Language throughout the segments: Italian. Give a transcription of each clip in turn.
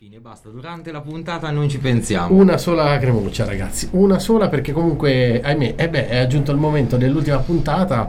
Fine, basta, durante la puntata non ci pensiamo. Una sola cremuccia, ragazzi, una sola, perché comunque, ahimè, è aggiunto il momento dell'ultima puntata.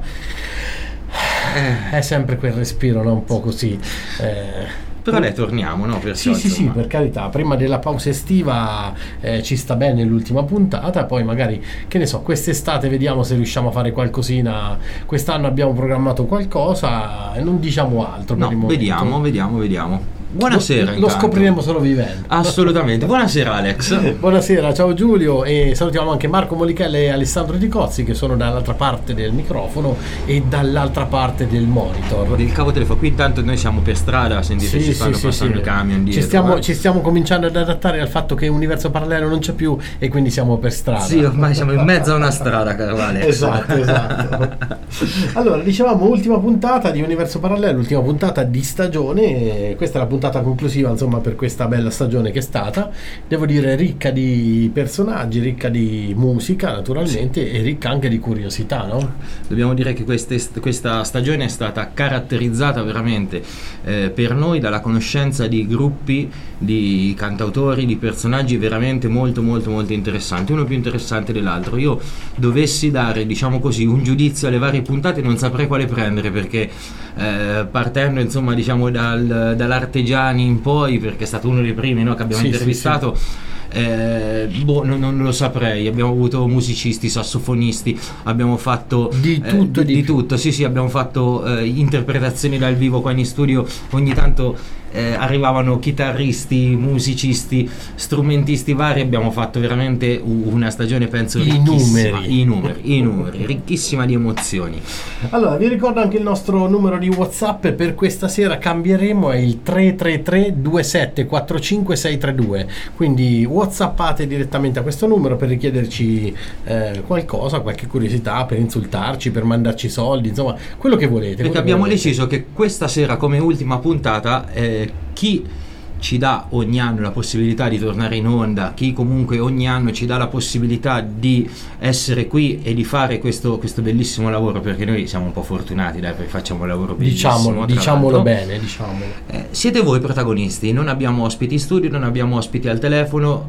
È sempre quel respiro, no? Un po' così. Però ne torniamo, no? Perciò, sì, per carità, prima della pausa estiva ci sta bene l'ultima puntata, poi magari, che ne so, quest'estate vediamo se riusciamo a fare qualcosina. Quest'anno abbiamo programmato qualcosa e non diciamo altro per il momento. Vediamo. Buonasera. Lo scopriremo solo vivendo. Assolutamente. Buonasera Alex. Buonasera, ciao Giulio, e salutiamo anche Marco Molichelle e Alessandro Di Cozzi, che sono dall'altra parte del microfono e dall'altra parte del monitor. Del cavo telefono. Qui intanto noi siamo per strada, sentite ci stanno passando i camion dietro. Ci stiamo cominciando ad adattare al fatto che Universo Parallelo non c'è più e quindi siamo per strada. Sì, ormai siamo in mezzo a una strada, caro Alex. Esatto. Allora, dicevamo ultima puntata di Universo Parallelo, ultima puntata di stagione. Questa è la puntata conclusiva, insomma, per questa bella stagione che è stata, devo dire, ricca di personaggi, ricca di musica naturalmente, e ricca anche di curiosità, no? Dobbiamo dire che questa stagione è stata caratterizzata veramente per noi dalla conoscenza di gruppi, di cantautori, di personaggi veramente molto interessanti, uno più interessante dell'altro. Io dovessi dare, diciamo così, un giudizio alle varie puntate non saprei quale prendere, perché partendo, insomma, diciamo dall'Artegiani in poi, perché è stato uno dei primi, no, che abbiamo intervistato. Non lo saprei. Abbiamo avuto musicisti, sassofonisti, abbiamo fatto di tutto. Sì, abbiamo fatto interpretazioni dal vivo qua in studio. Ogni tanto arrivavano chitarristi, musicisti, strumentisti vari. Abbiamo fatto veramente una stagione, penso, i numeri ricchissima di emozioni. Allora, vi ricordo anche il nostro numero di WhatsApp. Per questa sera cambieremo, è il 333 2745 632, quindi WhatsAppate direttamente a questo numero per richiederci qualcosa, qualche curiosità, per insultarci, per mandarci soldi, insomma, quello che volete. Perché abbiamo deciso che questa sera, come ultima puntata, chi ci dà ogni anno la possibilità di tornare in onda, chi comunque ogni anno ci dà la possibilità di essere qui e di fare questo bellissimo lavoro, perché noi siamo un po' fortunati, dai, perché facciamo un lavoro bellissimo. Diciamolo bene. Siete voi protagonisti, non abbiamo ospiti in studio, non abbiamo ospiti al telefono,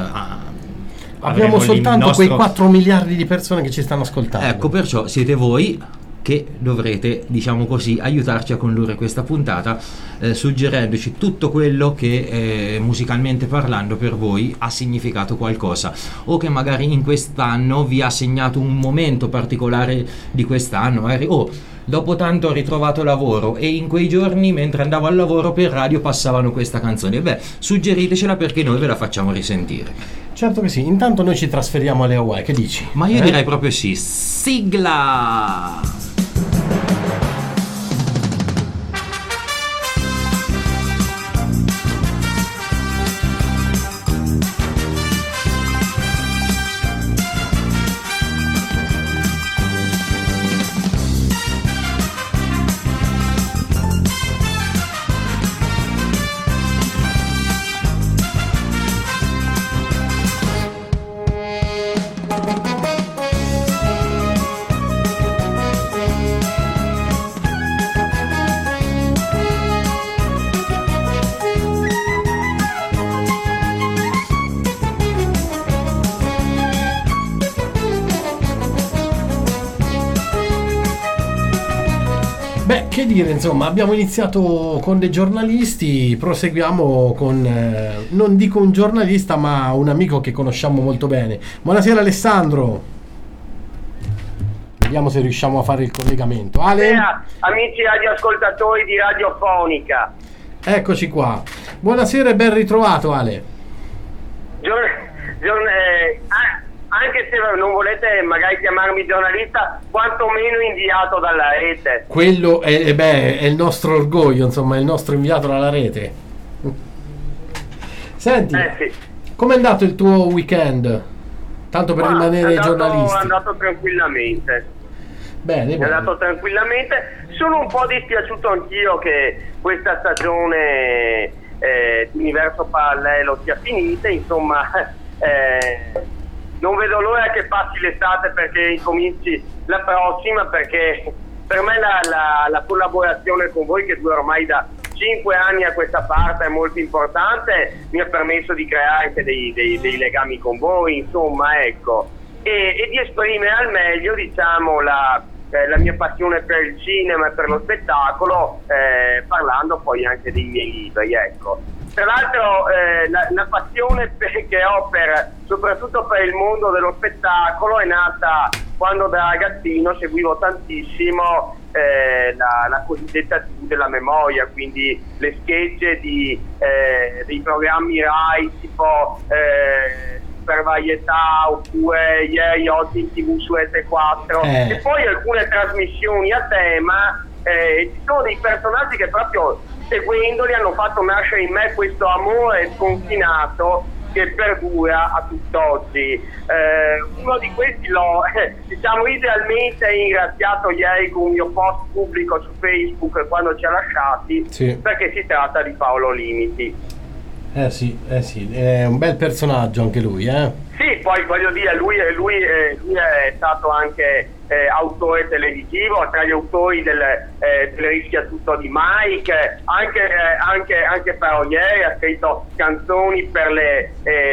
abbiamo soltanto quei 4 miliardi di persone che ci stanno ascoltando. Ecco, perciò siete voi che dovrete, diciamo così, aiutarci a condurre questa puntata, suggerendoci tutto quello che musicalmente parlando per voi ha significato qualcosa, o che magari in quest'anno vi ha segnato un momento particolare di quest'anno. Magari dopo tanto ho ritrovato lavoro e in quei giorni, mentre andavo al lavoro, per radio passavano questa canzone. Suggeritecela, perché noi ve la facciamo risentire. Certo che sì. Intanto noi ci trasferiamo alle Hawaii, che dici? Ma io direi proprio sì. Sigla! Che dire, insomma, abbiamo iniziato con dei giornalisti, proseguiamo con, non dico un giornalista, ma un amico che conosciamo molto bene. Buonasera Alessandro. Vediamo se riusciamo a fare il collegamento. Ale? Amici radioascoltatori di Radiofonica. Eccoci qua. Buonasera e ben ritrovato, Ale. Anche se non volete magari chiamarmi giornalista, quantomeno inviato dalla rete. Quello è il nostro orgoglio, insomma, è il nostro inviato dalla rete. Senti, sì. Com'è andato il tuo weekend? Tanto per rimanere giornalisti. È andato tranquillamente. Bene. È andato tranquillamente. Sono un po' dispiaciuto anch'io che questa stagione di Universo Parallelo sia finita, insomma. Non vedo l'ora che passi l'estate perché incominci la prossima, perché per me la collaborazione con voi, che dura ormai da 5 anni a questa parte è molto importante, mi ha permesso di creare anche dei legami con voi, insomma, ecco, e di esprimere al meglio, diciamo, la mia passione per il cinema e per lo spettacolo, parlando poi anche dei miei libri, ecco. Tra l'altro la passione che ho soprattutto per il mondo dello spettacolo è nata quando da ragazzino seguivo tantissimo la cosiddetta TV della memoria, quindi le schegge dei programmi Rai tipo per varietà, oppure ieri, oggi in TV su S4 e poi alcune trasmissioni a tema. Ci sono dei personaggi che proprio seguendoli hanno fatto nascere in me questo amore sconfinato che perdura a tutt'oggi. Uno di questi l'ho diciamo idealmente ringraziato ieri con un mio post pubblico su Facebook quando ci ha lasciati, perché si tratta di Paolo Limiti. Sì, è un bel personaggio anche lui, Sì, poi voglio dire, lui è stato anche autore televisivo, tra gli autori del Rischia tutto di Mike, anche paroliere, ha scritto canzoni per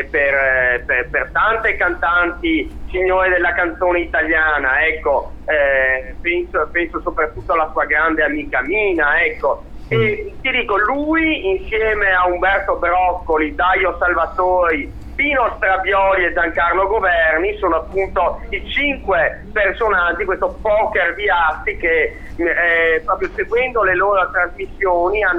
tante cantanti signore della canzone italiana, ecco, penso soprattutto alla sua grande amica Mina, ecco. E ti dico, lui insieme a Umberto Broccoli, Dario Salvatori, Pino Strabioli e Giancarlo Governi sono appunto i 5 personaggi, questo poker di assi che proprio seguendo le loro trasmissioni mi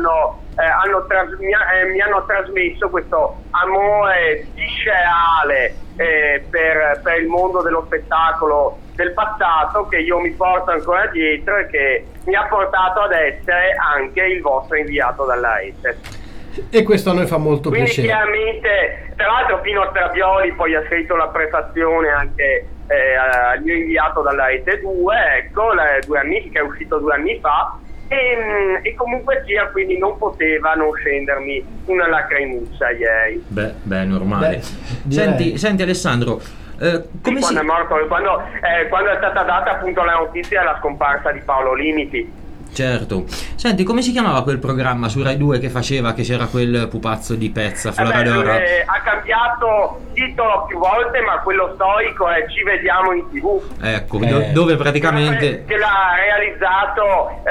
hanno trasmesso questo amore viscerale per il mondo dello spettacolo del passato, che io mi porto ancora dietro e che mi ha portato ad essere anche il vostro inviato dalla rete. E questo a noi fa molto piacere. Chiaramente, tra l'altro Pino Strabioli poi ha scritto la prefazione anche al mio inviato dalla rete 2, ecco, 2 anni, che è uscito 2 anni fa, e comunque sia, quindi non poteva non scendermi una lacrimuccia ieri. Beh, normale. Senti Alessandro, quando è morto, quando è stata data appunto la notizia della scomparsa di Paolo Limiti. Certo. Senti, come si chiamava quel programma su Rai 2 che c'era quel pupazzo di Pezza, Floradora? Ha cambiato titolo più volte, ma quello storico è Ci vediamo in TV. Ecco, dove praticamente... Che l'ha realizzato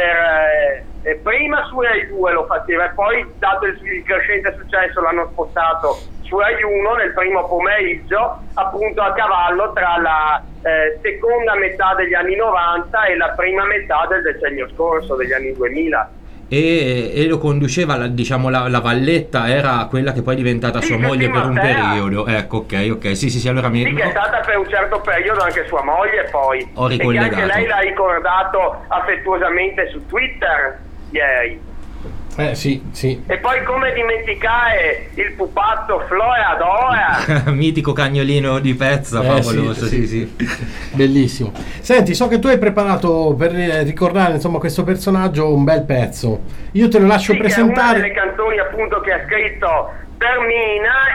prima su Rai 2 lo faceva, e poi, dato il crescente successo, l'hanno spostato su Rai 1 nel primo pomeriggio, appunto a cavallo tra la seconda metà degli anni 90 e la prima metà del decennio scorso, degli anni 2000. E lo conduceva, diciamo, la Valletta era quella che poi è diventata sua moglie per un periodo. Ecco, ok, sì, allora che è stata per un certo periodo anche sua moglie, poi ho ricollegato. E che anche lei l'ha ricordato affettuosamente su Twitter ieri. Sì. E poi come dimenticare il pupazzo Floradora? Mitico cagnolino di Pezza, favoloso, sì. Bellissimo. Senti, so che tu hai preparato per ricordare, insomma, questo personaggio un bel pezzo. Io te lo lascio presentare. È una delle canzoni appunto che ha scritto per Mina,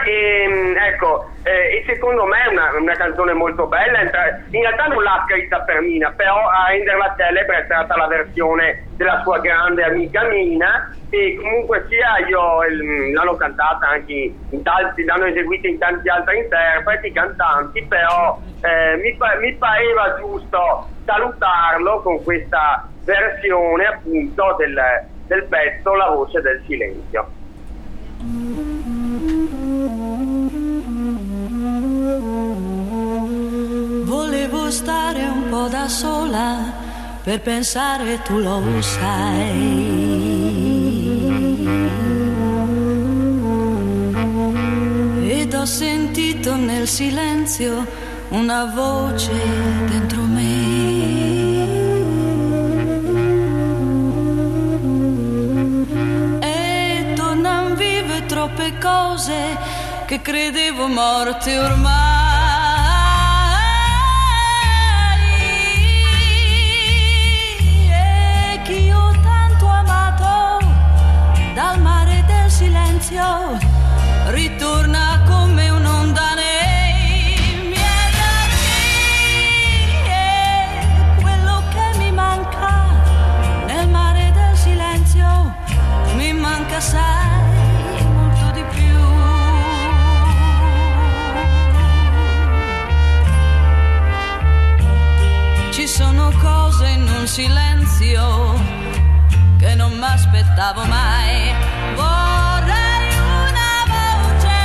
e secondo me è una canzone molto bella. In realtà non l'ha scritta per Mina, però a renderla celebre è stata la versione della sua grande amica Mina, e comunque sia l'hanno cantata anche l'hanno eseguita in tanti altri interpreti, cantanti, però mi pareva giusto salutarlo con questa versione appunto del pezzo La voce del silenzio. Volevo stare un po' da sola per pensare, tu lo sai. Ed ho sentito nel silenzio una voce dentro me. E tornan vive troppe cose che credevo morte ormai. Dal mare del silenzio ritorna come un'onda nei miei occhi, e quello che mi manca nel mare del silenzio aspettavo mai. Vorrei una voce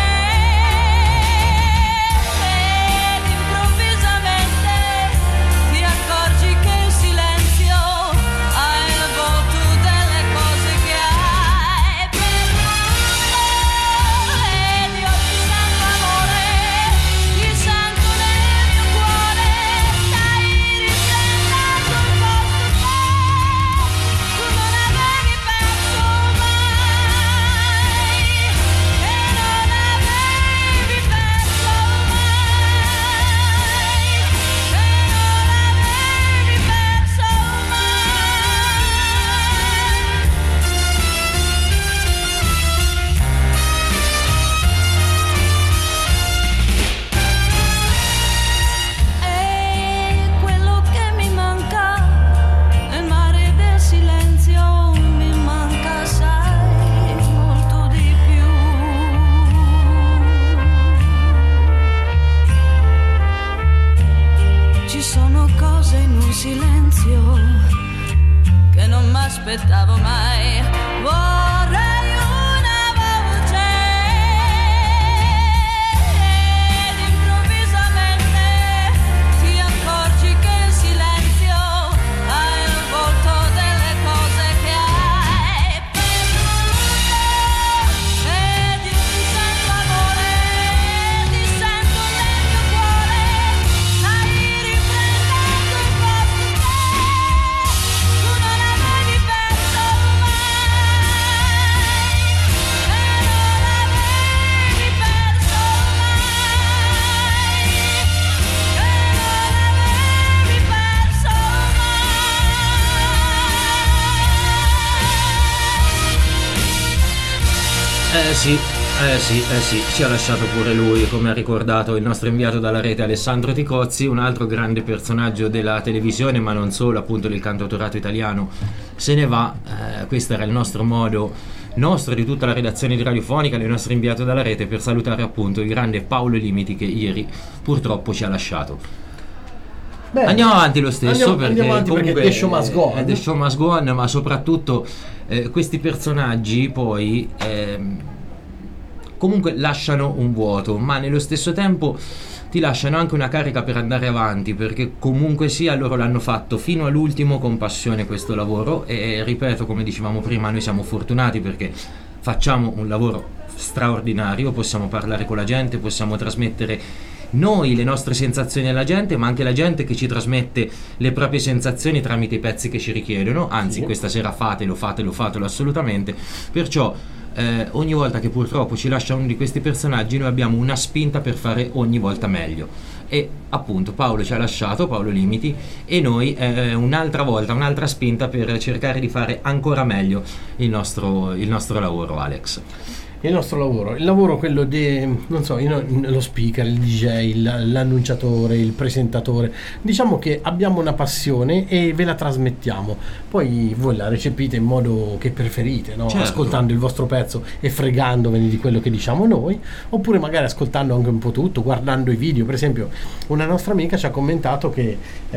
ed improvvisamente ti accorgi che il silenzio ha il volto delle cose che hai perduto. Ed io ti sento amore, ti sento nel mio cuore, stai riprendendo il posto che tu non avevi perso mai, che non avevi perso mai, che non avevi perso E quello che mi manca nel mare del silenzio mi manca, sai, molto di più. Ci sono cose in un silenzio che non m'aspettavo mai. Vorrei una voce ed improvvisamente ti accorgi che il silenzio ha il volto delle cose che hai perduto. Ed io ti sento amore, ti sento nel mio cuore, stai riprendendo il posto che tu non avevi perso Sì, ci ha lasciato pure lui, come ha ricordato il nostro inviato dalla rete Alessandro Ticozzi, un altro grande personaggio della televisione, ma non solo, appunto del cantautorato italiano. Se ne va, questo era il nostro modo, nostro di tutta la redazione di Radiofonica, del nostro inviato dalla rete, per salutare appunto il grande Paolo Limiti, che ieri purtroppo ci ha lasciato. Bene. Andiamo avanti lo stesso, andiamo avanti perché the show must go on. The show must go on, ma soprattutto questi personaggi poi comunque lasciano un vuoto, ma nello stesso tempo ti lasciano anche una carica per andare avanti, perché comunque sia loro l'hanno fatto fino all'ultimo con passione questo lavoro, e ripeto, come dicevamo prima, noi siamo fortunati perché facciamo un lavoro straordinario, possiamo parlare con la gente, possiamo trasmettere noi le nostre sensazioni alla gente, ma anche la gente che ci trasmette le proprie sensazioni tramite i pezzi che ci richiedono, anzi questa sera fatelo assolutamente, perciò ogni volta che purtroppo ci lascia uno di questi personaggi noi abbiamo una spinta per fare ogni volta meglio, e appunto Paolo ci ha lasciato, Paolo Limiti, e noi un'altra volta, un'altra spinta per cercare di fare ancora meglio il nostro lavoro, Alex. Il nostro lavoro, il lavoro quello di, non so, lo speaker, il DJ, l'annunciatore, il presentatore, diciamo che abbiamo una passione e ve la trasmettiamo, poi voi la recepite in modo che preferite, no? Certo. Ascoltando il vostro pezzo e fregandovene di quello che diciamo noi, oppure magari ascoltando anche un po' tutto, guardando i video. Per esempio una nostra amica ci ha commentato che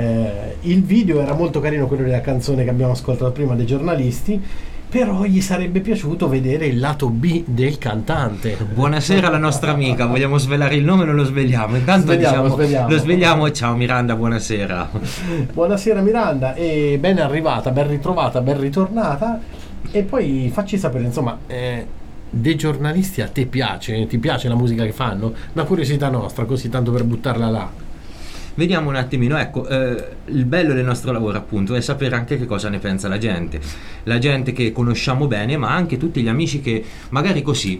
il video era molto carino, quello della canzone che abbiamo ascoltato prima dei giornalisti, però gli sarebbe piaciuto vedere il lato B del cantante. Buonasera alla nostra amica, vogliamo svelare il nome o non lo sveliamo? Intanto Svegliamo. lo sveliamo. Ciao Miranda, buonasera. Buonasera Miranda, e ben arrivata, ben ritrovata, ben ritornata. E poi facci sapere, insomma, dei giornalisti a te piace? Ti piace la musica che fanno? Una curiosità nostra, così tanto per buttarla là. Vediamo un attimino, ecco, il bello del nostro lavoro appunto è sapere anche che cosa ne pensa la gente che conosciamo bene, ma anche tutti gli amici che magari così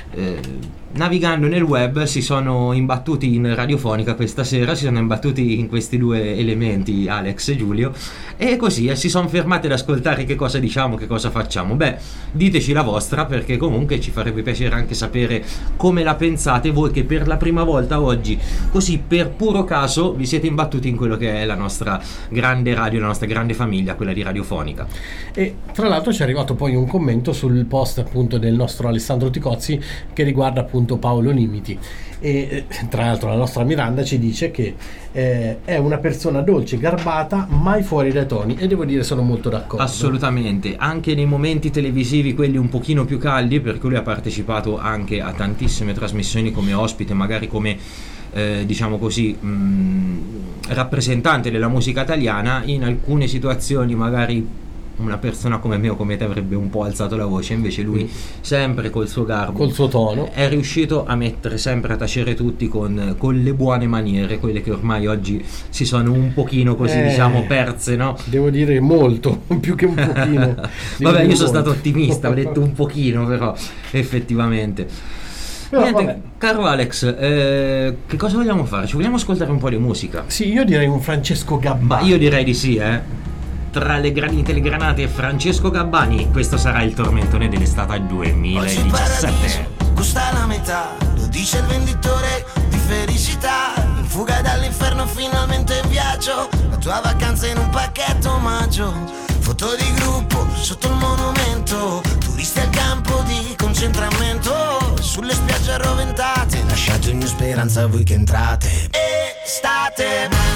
navigando nel web si sono imbattuti in Radiofonica questa sera, si sono imbattuti in questi due elementi, Alex e Giulio, e così si sono fermati ad ascoltare che cosa diciamo, che cosa facciamo. Beh, diteci la vostra, perché comunque ci farebbe piacere anche sapere come la pensate voi che per la prima volta oggi, così per puro caso, vi siete imbattuti in quello che è la nostra grande radio, la nostra grande famiglia, quella di Radiofonica. E tra l'altro ci è arrivato poi un commento sul post appunto del nostro Alessandro Ticozzi che riguarda appunto Paolo Limiti. E tra l'altro la nostra Miranda ci dice che è una persona dolce, garbata, mai fuori dai toni, e devo dire sono molto d'accordo. Assolutamente, anche nei momenti televisivi, quelli un pochino più caldi, perché lui ha partecipato anche a tantissime trasmissioni come ospite, magari come diciamo così rappresentante della musica italiana. In alcune situazioni magari una persona come me o come te avrebbe un po' alzato la voce, invece lui sempre col suo garbo, col suo tono, è riuscito a mettere sempre a tacere tutti con le buone maniere, quelle che ormai oggi si sono un pochino così diciamo perse, no? Devo dire molto, più che un pochino. Vabbè, io sono stato ottimista, ho detto un pochino, però effettivamente. Però, niente, vabbè. caro Alex, che cosa vogliamo fare? Ci vogliamo ascoltare un po' di musica? Sì, io direi un Francesco Gabbani. Ma io direi di sì, Tra le granite e le granate, Francesco Gabbani, questo sarà il tormentone dell'estate 2017. Costa la metà, lo dice il venditore di felicità. In fuga dall'inferno, finalmente in viaggio. La tua vacanza in un pacchetto omaggio. Foto di gruppo sotto il monumento. Turisti al campo di concentramento. Sulle spiagge arroventate, lasciate ogni speranza a voi che entrate. Estate.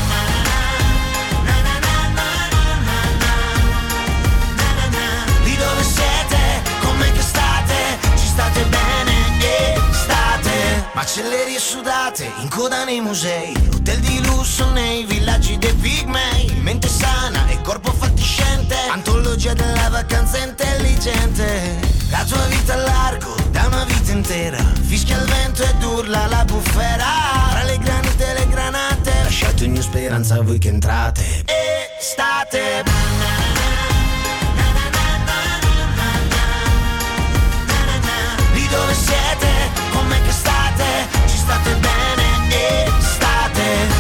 State bene, estate. Macellerie sudate, in coda nei musei. Hotel di lusso nei villaggi dei pigmei. Mente sana e corpo fatiscente. Antologia della vacanza intelligente. La tua vita a largo, da una vita intera. Fischia il vento ed urla la bufera. Tra le granite e le granate, lasciate ogni speranza a voi che entrate. Estate. Dove siete? Com'è che state? Ci state bene? Estate.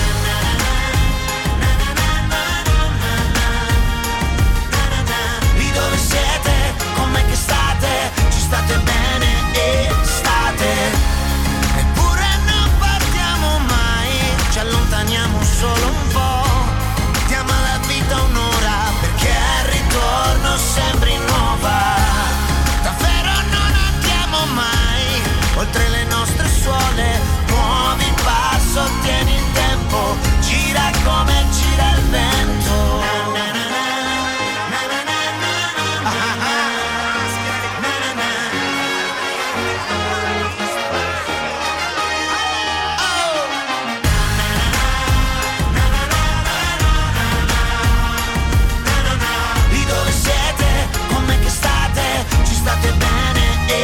Lì dove siete? Com'è che state? Ci state bene? Estate. Eppure non partiamo mai, ci allontaniamo solo un po'. Diamo alla vita un'ora, perché al ritorno sembri nuova. Mai, oltre le nostre suole, muovi il passo, tieni il tempo, gira come gira il vento. Lì dove siete, com'è che state, ci state bene?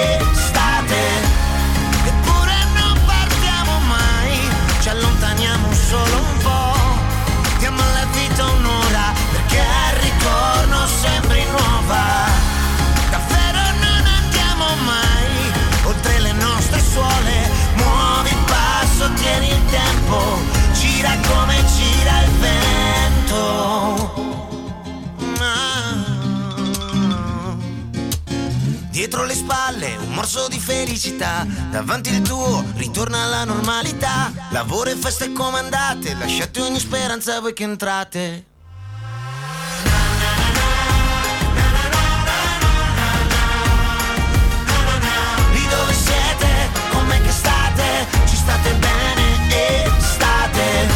Eppure non partiamo mai, ci allontaniamo solo un po'. Diamo alla vita un'ora, perché al ritorno sembri nuova. Davvero non andiamo mai, oltre le nostre suole. Muovi il passo, tieni il tempo, gira come gira il vento. Dietro le spalle un morso di felicità, davanti il tuo ritorna alla normalità. Lavoro e feste comandate, lasciate ogni speranza a voi che entrate. Lì dove siete, com'è che state? Ci state bene? Estate.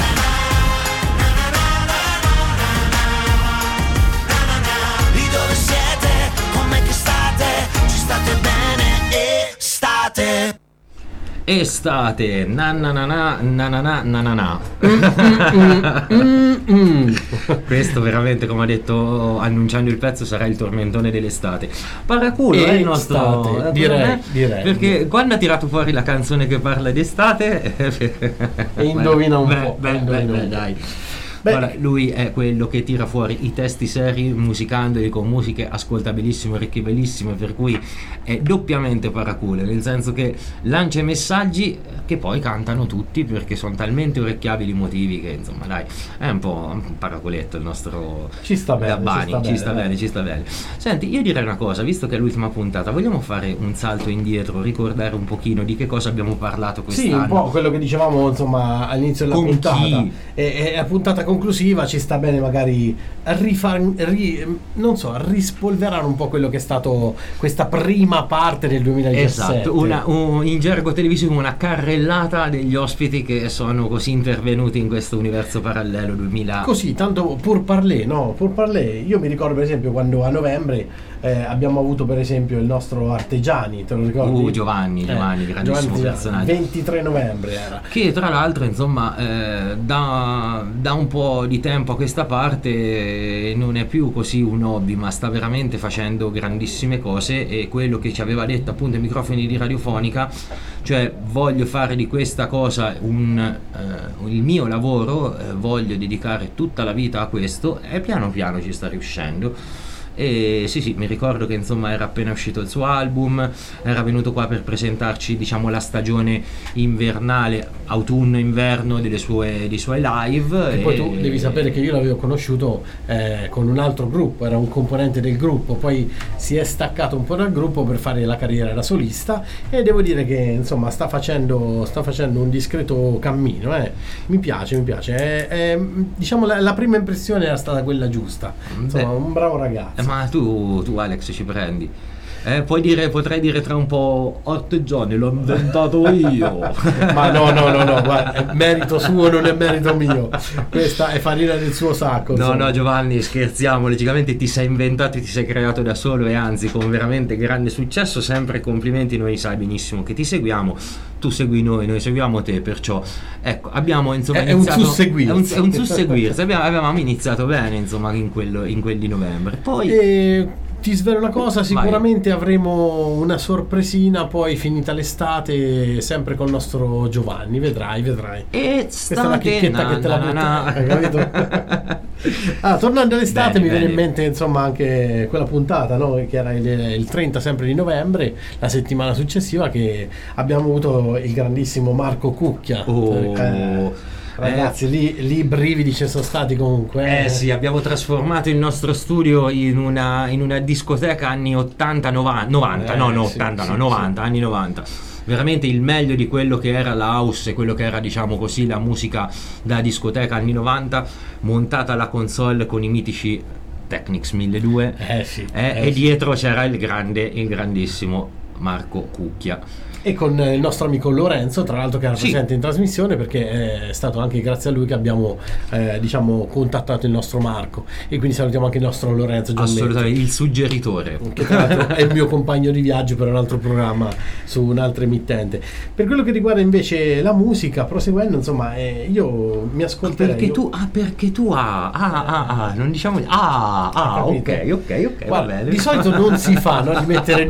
Lì dove siete, com'è che state? Ci state bene? Estate. Estate, nananana, nanana, nanana. Questo veramente, come ha detto annunciando il pezzo, sarà il tormentone dell'estate. Paraculo è il nostro, direi. Perché quando ha tirato fuori la canzone che parla di estate e indovina un po'. Dai. Guarda, lui è quello che tira fuori i testi seri musicandoli con musiche ascoltabilissime, orecchiabilissime, per cui è doppiamente paraculo, nel senso che lancia messaggi che poi cantano tutti, perché sono talmente orecchiabili i motivi che insomma dai, è un po' un paracoletto il nostro Gabbani, ci sta bene. Senti, io direi una cosa, visto che è l'ultima puntata, vogliamo fare un salto indietro, ricordare un pochino di che cosa abbiamo parlato quest'anno? Sì, un po' quello che dicevamo insomma all'inizio della Con puntata. chi? È la puntata conclusiva ci sta bene magari rispolverare un po' quello che è stato questa prima parte del 2017. Esatto, in gergo televisivo una carrellata degli ospiti che sono così intervenuti in questo universo parallelo 2000. Così, tanto pur parler, io mi ricordo per esempio quando a novembre abbiamo avuto per esempio il nostro Artegiani, te lo ricordi? Giovanni, grandissimo personaggio. 23 novembre era. Che tra l'altro insomma da un po' di tempo a questa parte non è più così un hobby, ma sta veramente facendo grandissime cose, e quello che ci aveva detto appunto ai microfoni di Radiofonica, cioè voglio fare di questa cosa il mio lavoro, voglio dedicare tutta la vita a questo, e piano piano ci sta riuscendo. E sì, mi ricordo che insomma era appena uscito il suo album, era venuto qua per presentarci diciamo la stagione invernale, autunno-inverno dei suoi live. E poi tu devi sapere che io l'avevo conosciuto con un altro gruppo, era un componente del gruppo, poi si è staccato un po' dal gruppo per fare la carriera da solista, e devo dire che insomma sta facendo un discreto cammino, mi piace. Diciamo la prima impressione era stata quella giusta, insomma un bravo ragazzo. Ma tu Alex ci prendi. Potrei dire tra un po' Artegiani l'ho inventato io. Ma no, guarda, è merito suo, non è merito mio. Questa è farina del suo sacco. No, Giovanni, scherziamo, logicamente ti sei inventato e ti sei creato da solo, e anzi con veramente grande successo, sempre complimenti, noi sai benissimo che ti seguiamo, tu segui noi seguiamo te, perciò ecco, abbiamo insomma iniziato, un susseguirsi. è un susseguirsi. Avevamo iniziato bene insomma in quel di novembre, poi ti svelo una cosa, sicuramente avremo una sorpresina poi finita l'estate, sempre col nostro Giovanni, vedrai. E questa è una chicchetta che te la butto, capito? Tornando all'estate, mi viene in mente insomma anche quella puntata, no? Che era il 30 sempre di novembre, la settimana successiva, che abbiamo avuto il grandissimo Marco Cucchia. Ragazzi, lì i brividi ci sono stati comunque. Sì, abbiamo trasformato il nostro studio in una discoteca anni 80-90, anni 90. Veramente il meglio di quello che era la house e quello che era, diciamo così, la musica da discoteca anni 90, montata alla console con i mitici Technics 1200. E dietro c'era il grandissimo Marco Cucchia. E con il nostro amico Lorenzo, tra l'altro, che era presente in trasmissione, perché è stato anche grazie a lui che abbiamo diciamo contattato il nostro Marco, e quindi salutiamo anche il nostro Lorenzo Giannetti, assolutamente il suggeritore, che tra l'altro è il mio compagno di viaggio per un altro programma su un'altra emittente. Per quello che riguarda invece la musica, proseguendo, insomma, io mi ascolterei. Perché tu non diciamo ok, va bene. Di solito non si fa, no, di mettere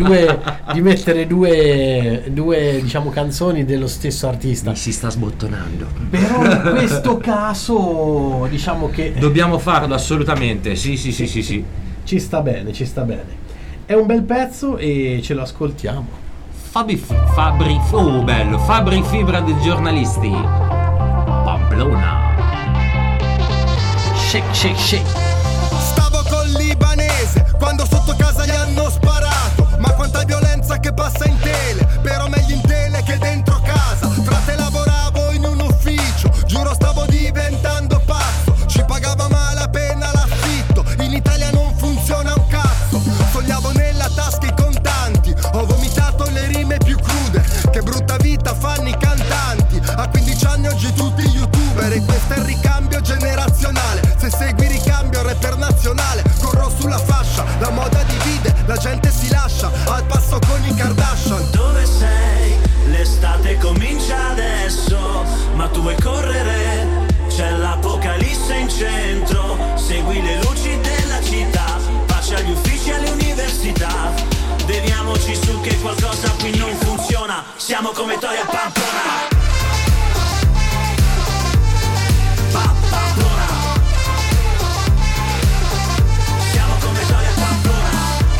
due diciamo canzoni dello stesso artista. Mi si sta sbottonando. Però in questo caso diciamo che dobbiamo farlo assolutamente. Sì. Ci sta bene. È un bel pezzo e ce lo ascoltiamo. Fabri Fibra dei giornalisti. Pamplona. Shake. Stavo col libanese quando sotto casa gli hanno sparato. Ma quanta violenza che passa in tele, però meglio in tele che dentro casa. Frate, lavoravo in un ufficio, giuro stavo diventando pazzo. Ci pagava malapena l'affitto, in Italia non funziona un cazzo. Sognavo nella tasca i contanti, ho vomitato le rime più crude. Che brutta vita fanno i cantanti, a 15 anni oggi tutti youtuber. E questo è il ricambio generazionale, se segui ricambio rapper nazionale. Corro sulla fascia, la moda divide, la gente si lascia al passo con i Kardashian. Dove sei? L'estate comincia adesso, ma tu vuoi correre? C'è l'apocalisse in centro, segui le luci della città, pace agli uffici e alle università. Beviamoci su che qualcosa qui non funziona, siamo come Toy e Pamplona. Pamplona. Siamo come Toy e Pamplona.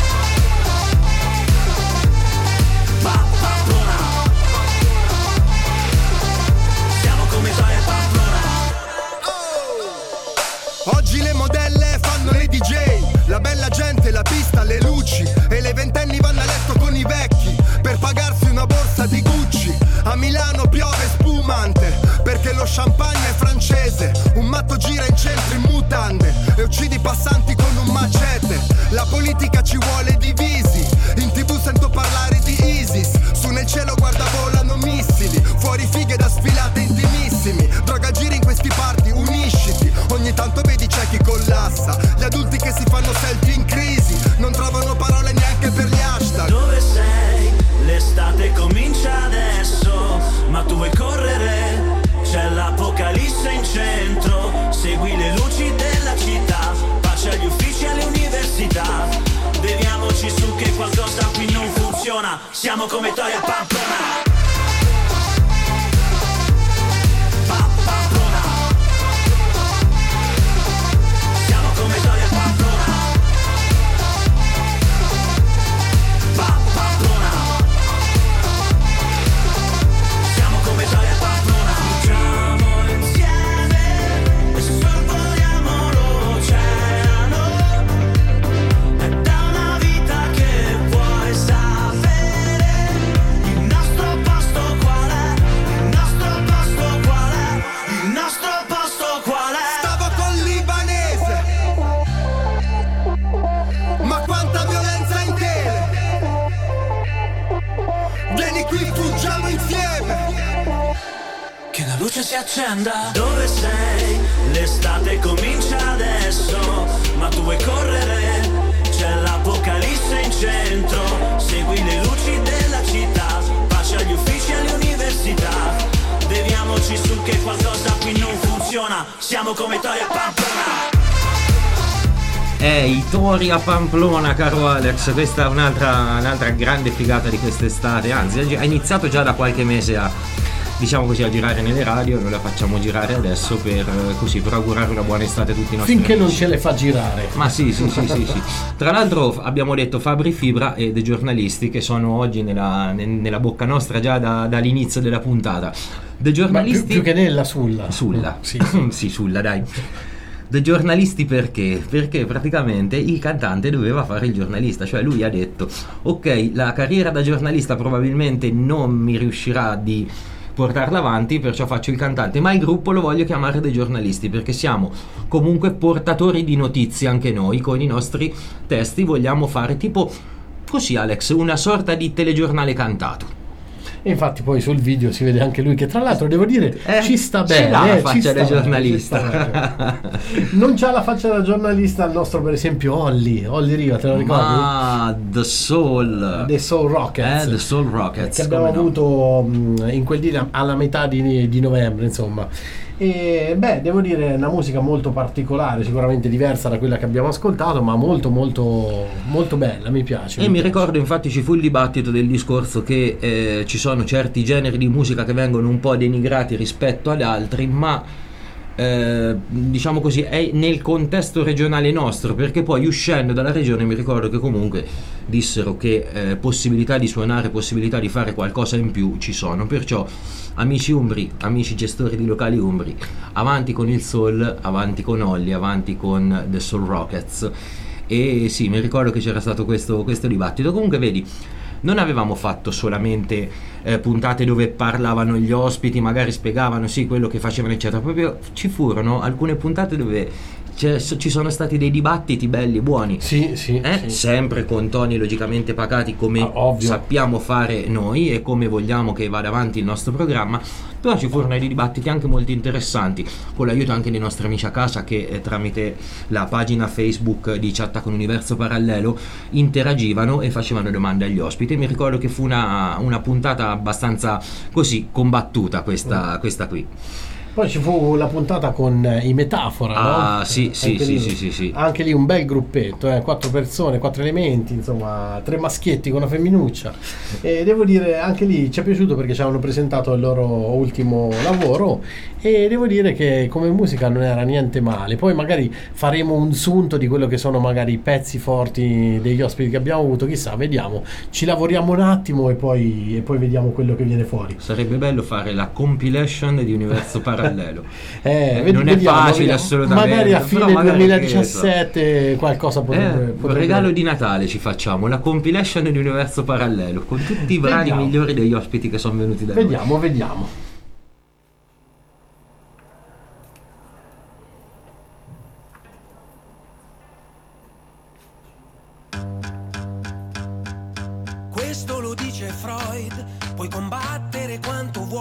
Pamplona. Siamo come Toy e Pamplona. Oggi le modelle fanno le DJ, la bella gente, la pista, le luci, e le ventenni vanno a letto con i vecchi per pagarsi una borsa di Gucci. A Milano piove spumante per che lo champagne è francese. Un matto gira in centro in mutande e uccidi i passanti con un macete. La politica ci vuole divisi. In TV sento parlare di ISIS. Su nel cielo guarda volano missili. Fuori fighe da sfilate intimissimi. Droga giri in questi party, unisciti. Ogni tanto vedi c'è chi collassa. Gli adulti che si fanno selfie in crisi. Non trovano parole neanche per gli hashtag. Dove sei? L'estate comincia adesso, ma tu vuoi correre? C'è l'apocalisse in centro, segui le luci della città, pace agli uffici e alle università. Beviamoci su che qualcosa qui non funziona, siamo come Toy e Pamplona. Pamplona. Siamo come Toy e Pamplona. Pamplona. Siamo come Toy e Pamplona. Facciamo insieme e sorvoliamo l'oceano. È da una vita che vuoi sapere il nostro posto qual è, il nostro posto qual è, il nostro posto qual è. Stavo col libanese, ma quanta violenza in tele. Vieni qui, fuggiamo insieme. Che la luce si accenda. Dove sei? L'estate comincia adesso, ma tu vuoi correre? C'è l'apocalisse in centro, segui le luci della città, pace agli uffici e alle università. Beviamoci su che qualcosa qui non funziona, siamo come Toy e Pamplona. I tori a Pamplona, caro Alex, questa è un'altra grande figata di quest'estate, anzi ha iniziato già da qualche mese a, diciamo così, a girare nelle radio. Noi la facciamo girare adesso per augurare una buona estate a tutti i nostri Finché amici. non ce le fa girare. Ma sì. Tra l'altro abbiamo detto Fabri Fibra e dei giornalisti che sono oggi nella bocca nostra già dall'inizio della puntata. Dei Ma giornalisti più che nella Sulla. Sì. Sì. Sì, Sulla, dai. Dei giornalisti perché? Perché praticamente il cantante doveva fare il giornalista, cioè lui ha detto ok, la carriera da giornalista probabilmente non mi riuscirà di portarla avanti, perciò faccio il cantante, ma il gruppo lo voglio chiamare dei giornalisti perché siamo comunque portatori di notizie anche noi, con i nostri testi vogliamo fare tipo così, Alex, una sorta di telegiornale cantato. E infatti poi sul video si vede anche lui che, tra l'altro, devo dire, ci sta ce bene. l'ha la ci faccia sta da bene, giornalista. ci sta bene. Non c'ha la faccia da giornalista il nostro, per esempio, Olli Riva, te lo ricordi? Ah, The Soul. The Soul Rockets. The Soul Rockets. Che abbiamo come no. avuto in quel dì alla metà di novembre, insomma. E beh, devo dire, è una musica molto particolare, sicuramente diversa da quella che abbiamo ascoltato, ma molto molto molto bella, mi piace. E mi ricordo, infatti, ci fu il dibattito del discorso che ci sono certi generi di musica che vengono un po' denigrati rispetto ad altri, ma diciamo così è nel contesto regionale nostro, perché poi uscendo dalla regione mi ricordo che comunque dissero che possibilità di suonare, possibilità di fare qualcosa in più ci sono, perciò amici umbri, amici gestori di locali umbri, avanti con il soul, avanti con Olli, avanti con The Soul Rockets. E sì, mi ricordo che c'era stato questo dibattito. Comunque vedi, non avevamo fatto solamente puntate dove parlavano gli ospiti, magari spiegavano sì quello che facevano eccetera, proprio ci furono alcune puntate dove ci sono stati dei dibattiti belli, buoni, sì. sempre con toni logicamente pacati come sappiamo fare noi e come vogliamo che vada avanti il nostro programma, però ci furono dei dibattiti anche molto interessanti, con l'aiuto anche dei nostri amici a casa che tramite la pagina Facebook di Chatta con Universo Parallelo interagivano e facevano domande agli ospiti. Mi ricordo che fu una puntata abbastanza così combattuta questa qui. Poi ci fu la puntata con i Metafora, no? Sì. Anche lì un bel gruppetto, 4 persone, 4 elementi, insomma, 3 maschietti con una femminuccia. E devo dire, anche lì ci è piaciuto perché ci hanno presentato il loro ultimo lavoro e devo dire che come musica non era niente male. Poi magari faremo un sunto di quello che sono magari i pezzi forti degli ospiti che abbiamo avuto, chissà, vediamo. Ci lavoriamo un attimo e poi vediamo quello che viene fuori. Sarebbe bello fare la compilation di Universo Parallelo. Non è facile assolutamente, magari a fine 2017 qualcosa potrebbe regalo di Natale ci facciamo la compilation di Universo Parallelo con tutti i brani migliori degli ospiti che sono venuti da noi. Vediamo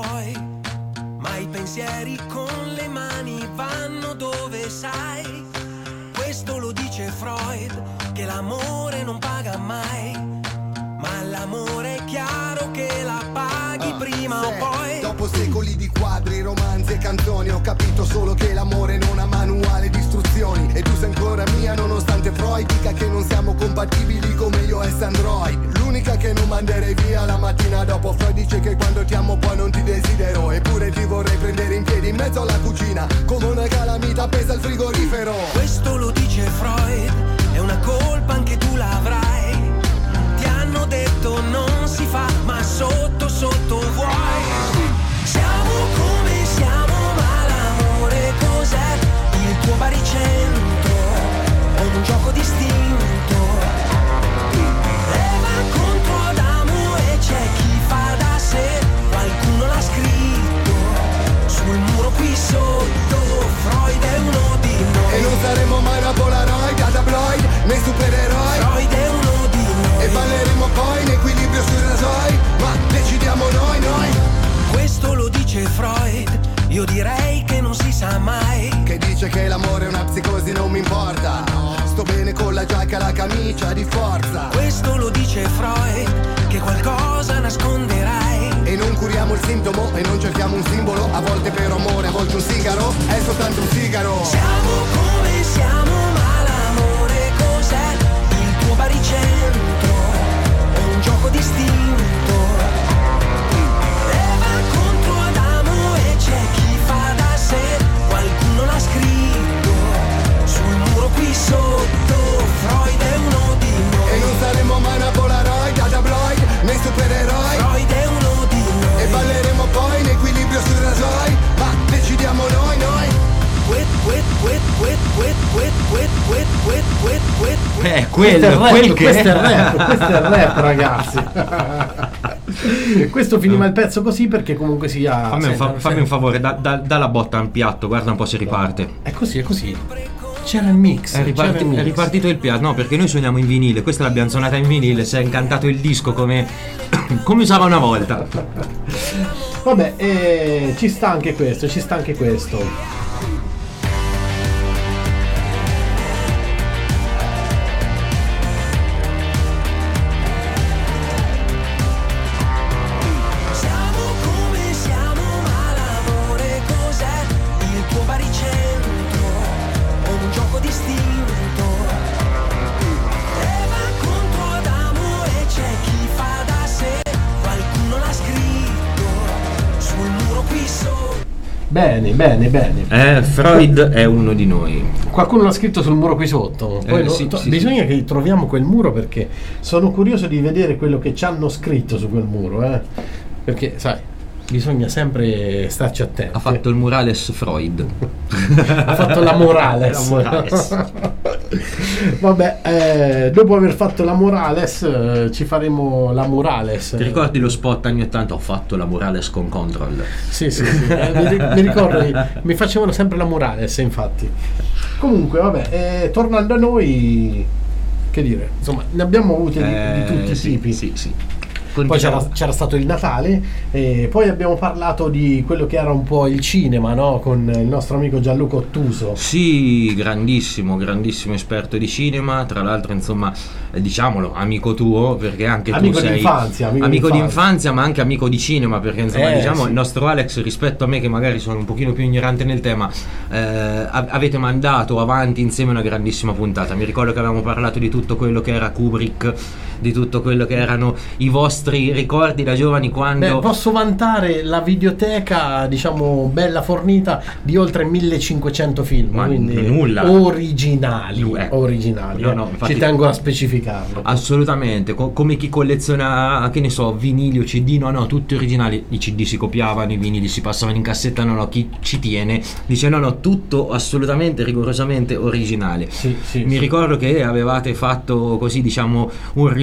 poi, ma i pensieri con le mani vanno dove sai. Questo lo dice Freud, che l'amore non paga mai, ma l'amore è chiaro che la paghi prima o poi. Dopo secoli di quadri, romanzi e canzoni, ho capito solo che l'amore non ha manuale di istruzioni. E tu sei ancora mia nonostante Freud dica che non siamo compatibili come iOS e Android. L'unica che non manderei via la mattina dopo. Freud dice che quando ti amo poi non ti desidero, eppure ti vorrei prendere in piedi in mezzo alla cucina come una calamita appesa al frigorifero. Questo lo dice Freud, è una colpa anche tu l'avrai. Ti hanno detto non si fa, ma sotto sotto vuoi. Siamo come siamo, ma l'amore cos'è? Il tuo baricentro è un gioco distinto. Eva contro Adamo e c'è chi fa da sé. Qualcuno l'ha scritto sul muro qui sotto. Freud è uno di noi. E non saremo mai una Polaroid, a tabloid, né supereroi. Freud è uno di noi. E balleremo poi in equilibrio sui rasoi, ma decidiamo noi. Questo lo dice Freud, io direi che non si sa mai. Che dice che l'amore è una psicosi, non mi importa. Sto bene con la giacca e la camicia di forza. Questo lo dice Freud, che qualcosa nasconderai. E non curiamo il sintomo e non cerchiamo un simbolo. A volte per amore, a volte un sigaro, è soltanto un sigaro. Siamo come siamo, ma l'amore cos'è? Il tuo baricentro è un gioco distinto. Eva contro Adamo e c'è chi fa da sé. Qualcuno l'ha scritto sul muro qui sotto. Freud è uno di noi. E non saremo mai una Polaroid, a tabloid, né supereroi. Freud è uno di noi. E balleremo poi in equilibrio sui rasoi, ma decidiamo noi. Questo è il rap, ragazzi. Questo finiva il pezzo così perché comunque sia. Fammi un favore, dalla botta a un piatto, guarda un po' se riparte. È così. C'era il mix. È ripartito il piatto. No, perché noi suoniamo in vinile. Questa l'abbiamo suonata in vinile. Si è incantato il disco come usava una volta. Vabbè, ci sta anche questo. Bene. Freud è uno di noi. Qualcuno l'ha scritto sul muro qui sotto. Poi bisogna che troviamo quel muro, perché sono curioso di vedere quello che ci hanno scritto su quel muro, perché sai, bisogna sempre starci attenti. Ha fatto il murales Freud. Ha fatto la Morales. Vabbè, dopo aver fatto la Morales ci faremo la Murales. Ti ricordi lo spot anni 80? Ho fatto la Morales con Control. Sì. Mi ricordo, mi facevano sempre la Morales, infatti. Comunque vabbè, tornando a noi, che dire, insomma, ne abbiamo avute di tutti i tipi. Sì. Poi c'era stato il Natale, e poi abbiamo parlato di quello che era un po' il cinema, no? Con il nostro amico Gianluca Ottuso. Sì, grandissimo esperto di cinema, tra l'altro, insomma, diciamolo, amico tuo, perché anche amico tu sei amico d'infanzia, ma anche amico di cinema, perché insomma, sì. il nostro Alex, rispetto a me che magari sono un pochino più ignorante nel tema, avete mandato avanti insieme una grandissima puntata. Mi ricordo che avevamo parlato di tutto quello che era Kubrick, di tutto quello che erano i vostri ricordi da giovani, quando posso vantare la videoteca, diciamo, bella fornita di oltre 1500 film, ma quindi nulla originali. No, infatti, ci tengo a specificarlo. Assolutamente, come chi colleziona, che ne so, vinili o CD. No, tutti originali. I CD si copiavano, i vinili si passavano in cassetta. No, chi ci tiene dice no, tutto assolutamente rigorosamente originale. Sì, Mi ricordo che avevate fatto così, diciamo, un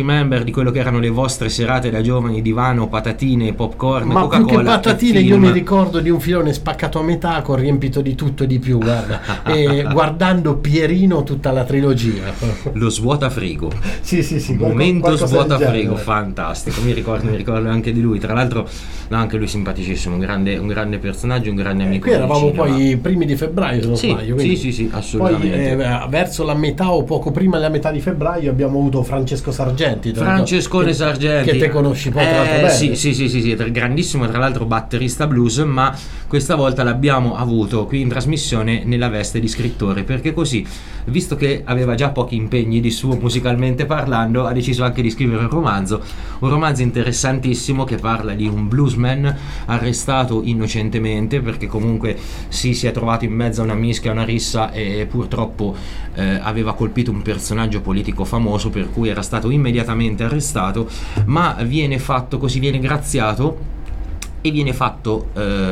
remember di quello che erano le vostre serate da giovani, divano, patatine, popcorn, ma Coca-Cola. più che patatine, che io film. mi ricordo di un filone spaccato a metà con riempito di tutto e di più, guarda, e guardando Pierino tutta la trilogia. Lo svuotafrigo. Sì, Momento qualcosa del svuotafrigo, genere. fantastico. Mi ricordo anche di lui. Tra l'altro, no, anche lui simpaticissimo, un grande personaggio, un grande amico. Qui eravamo del cinema. poi i primi di febbraio, se non Sì, sbaglio. quindi sì, assolutamente. Poi verso la metà o poco prima della metà di febbraio abbiamo avuto Francesco Sargenti. Francescone Sargenti, che te conosci poi tra l'altro bene. sì, grandissimo, tra l'altro batterista blues, ma questa volta l'abbiamo avuto qui in trasmissione nella veste di scrittore, perché così, visto che aveva già pochi impegni di suo musicalmente parlando, ha deciso anche di scrivere un romanzo interessantissimo che parla di un bluesman arrestato innocentemente, perché comunque si è trovato in mezzo a una mischia, a una rissa, e purtroppo aveva colpito un personaggio politico famoso, per cui era stato immediatamente arrestato, ma viene graziato e viene fatto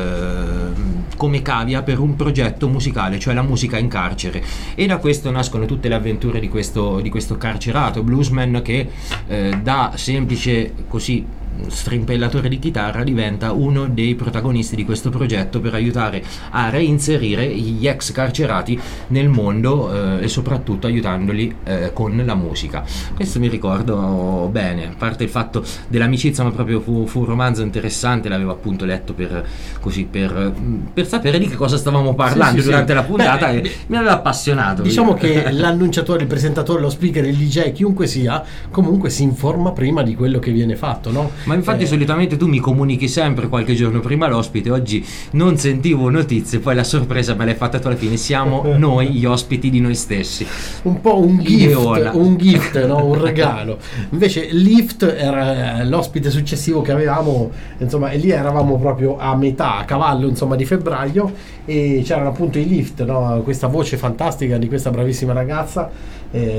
come cavia per un progetto musicale, cioè la musica in carcere, e da questo nascono tutte le avventure di questo carcerato bluesman che da semplice così strimpellatore di chitarra diventa uno dei protagonisti di questo progetto per aiutare a reinserire gli ex carcerati nel mondo e soprattutto aiutandoli con la musica. Questo mi ricordo bene, a parte il fatto dell'amicizia, ma proprio fu un romanzo interessante, l'avevo appunto letto per sapere di che cosa stavamo parlando durante la puntata. E mi aveva appassionato. Diciamo che l'annunciatore, il presentatore, lo speaker, il DJ, chiunque sia, comunque si informa prima di quello che viene fatto, no? Ma infatti solitamente tu mi comunichi sempre qualche giorno prima l'ospite. Oggi non sentivo notizie, poi la sorpresa me l'hai fatta tu alla fine. Siamo noi gli ospiti di noi stessi. Un po' un gift, no? Un regalo. Invece Lift era l'ospite successivo che avevamo, insomma, e lì eravamo proprio a metà, a cavallo, insomma, di febbraio, e c'erano appunto i Lift, no? Questa voce fantastica di questa bravissima ragazza,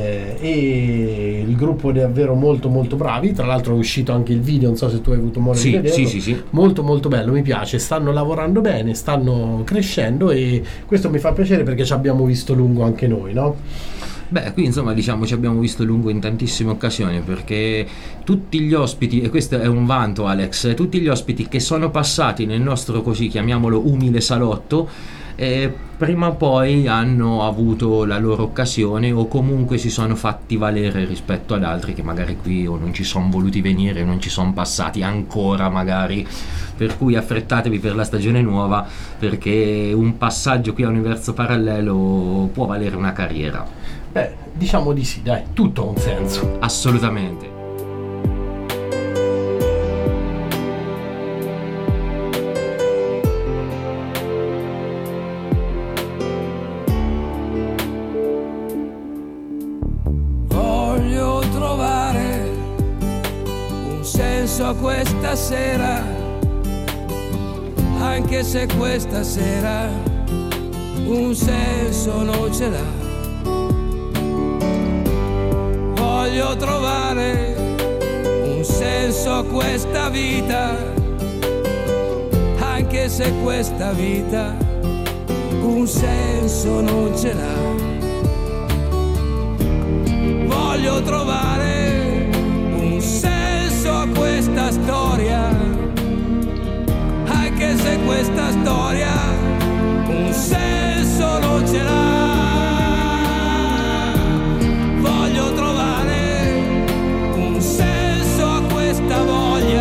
e il gruppo è davvero molto molto bravi. Tra l'altro è uscito anche il video, non so se tu hai avuto modo di vederlo. Sì. Molto molto bello, mi piace, stanno lavorando bene, stanno crescendo, e questo mi fa piacere perché ci abbiamo visto lungo anche noi, no? Beh, qui insomma diciamo ci abbiamo visto lungo in tantissime occasioni, perché tutti gli ospiti, e questo è un vanto Alex, tutti gli ospiti che sono passati nel nostro, così chiamiamolo, umile salotto, prima o poi hanno avuto la loro occasione, o comunque si sono fatti valere rispetto ad altri che magari qui o non ci sono voluti venire, non ci sono passati ancora magari, per cui affrettatevi per la stagione nuova, perché un passaggio qui a Universo Parallelo può valere una carriera. Beh, diciamo di sì, dai, tutto ha un senso. Assolutamente. Voglio trovare un senso a questa sera, anche se questa sera un senso non ce l'ha. Voglio trovare un senso a questa vita, anche se questa vita un senso non ce l'ha. Voglio trovare un senso a questa storia, anche se questa storia un senso non ce l'ha. Voglio trovare un senso a questa voglia,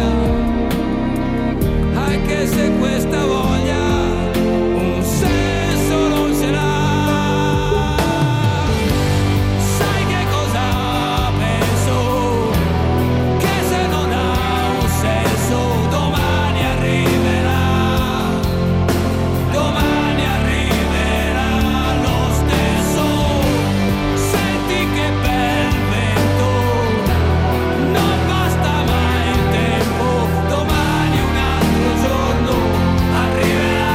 anche se questa voglia un senso non ce l'ha. Sai che cosa penso? Che se non ha un senso domani arriverà lo stesso. Senti che bel vento, non basta mai il tempo, domani un altro giorno arriverà.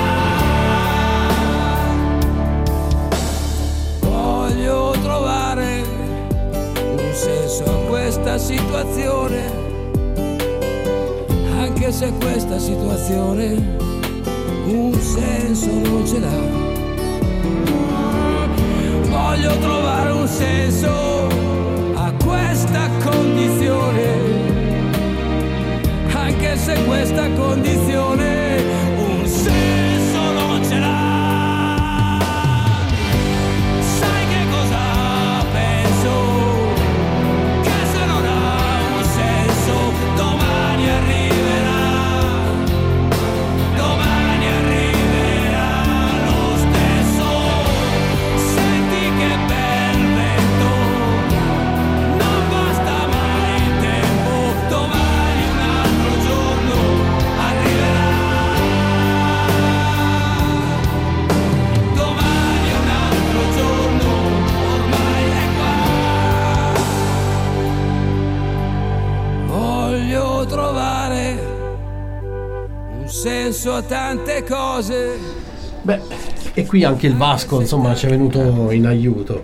Voglio trovare un senso a questa situazione, anche se questa situazione un senso non ce l'ha. Voglio trovare un senso a questa questa condizione, anche se questa condizione un senso non ce l'ha. Sai che cosa penso? Che se non ha un senso domani arriverà, domani arriverà lo stesso. Senti che bel vento, non basta mai il tempo, domani un altro giorno arriverà, domani un altro giorno ormai è qua. Voglio trovare un senso a tante cose. Beh, e qui anche il Vasco, insomma, ci è venuto in aiuto.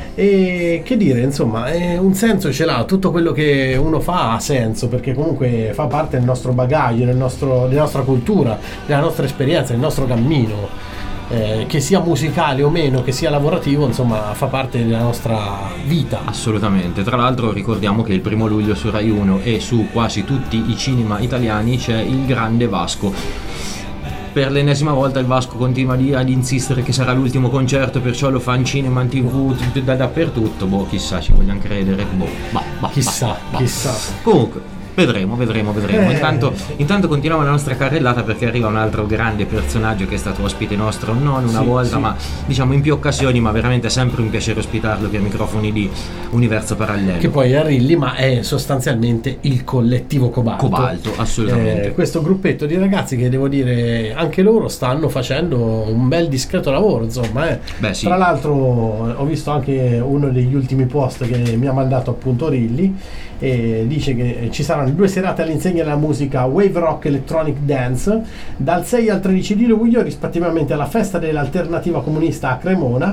E che dire, insomma, un senso ce l'ha, tutto quello che uno fa ha senso, perché comunque fa parte del nostro bagaglio, della nostra cultura, della nostra esperienza, del nostro cammino. Che sia musicale o meno, che sia lavorativo, insomma, fa parte della nostra vita. Assolutamente. Tra l'altro ricordiamo che il 1 luglio su Rai 1 e su quasi tutti i cinema italiani c'è il grande Vasco. Per l'ennesima volta il Vasco continua ad insistere che sarà l'ultimo concerto, perciò lo fa in cinema, in TV, dappertutto. Boh, chissà, ci vogliamo credere. Chissà. Comunque vedremo. Intanto continuiamo la nostra carrellata, perché arriva un altro grande personaggio che è stato ospite nostro non una volta, ma diciamo in più occasioni, ma veramente sempre un piacere ospitarlo qui ai microfoni di Universo Parallelo. Che poi è Rilli, ma è sostanzialmente il collettivo Cobalto. Assolutamente. Questo gruppetto di ragazzi che, devo dire, anche loro stanno facendo un bel discreto lavoro, insomma. Beh, sì. Tra l'altro ho visto anche uno degli ultimi post che mi ha mandato appunto Rilli, e dice che ci saranno 2 serate all'insegna della musica Wave Rock Electronic Dance dal 6 al 13 di luglio, rispettivamente alla festa dell'alternativa comunista a Cremona,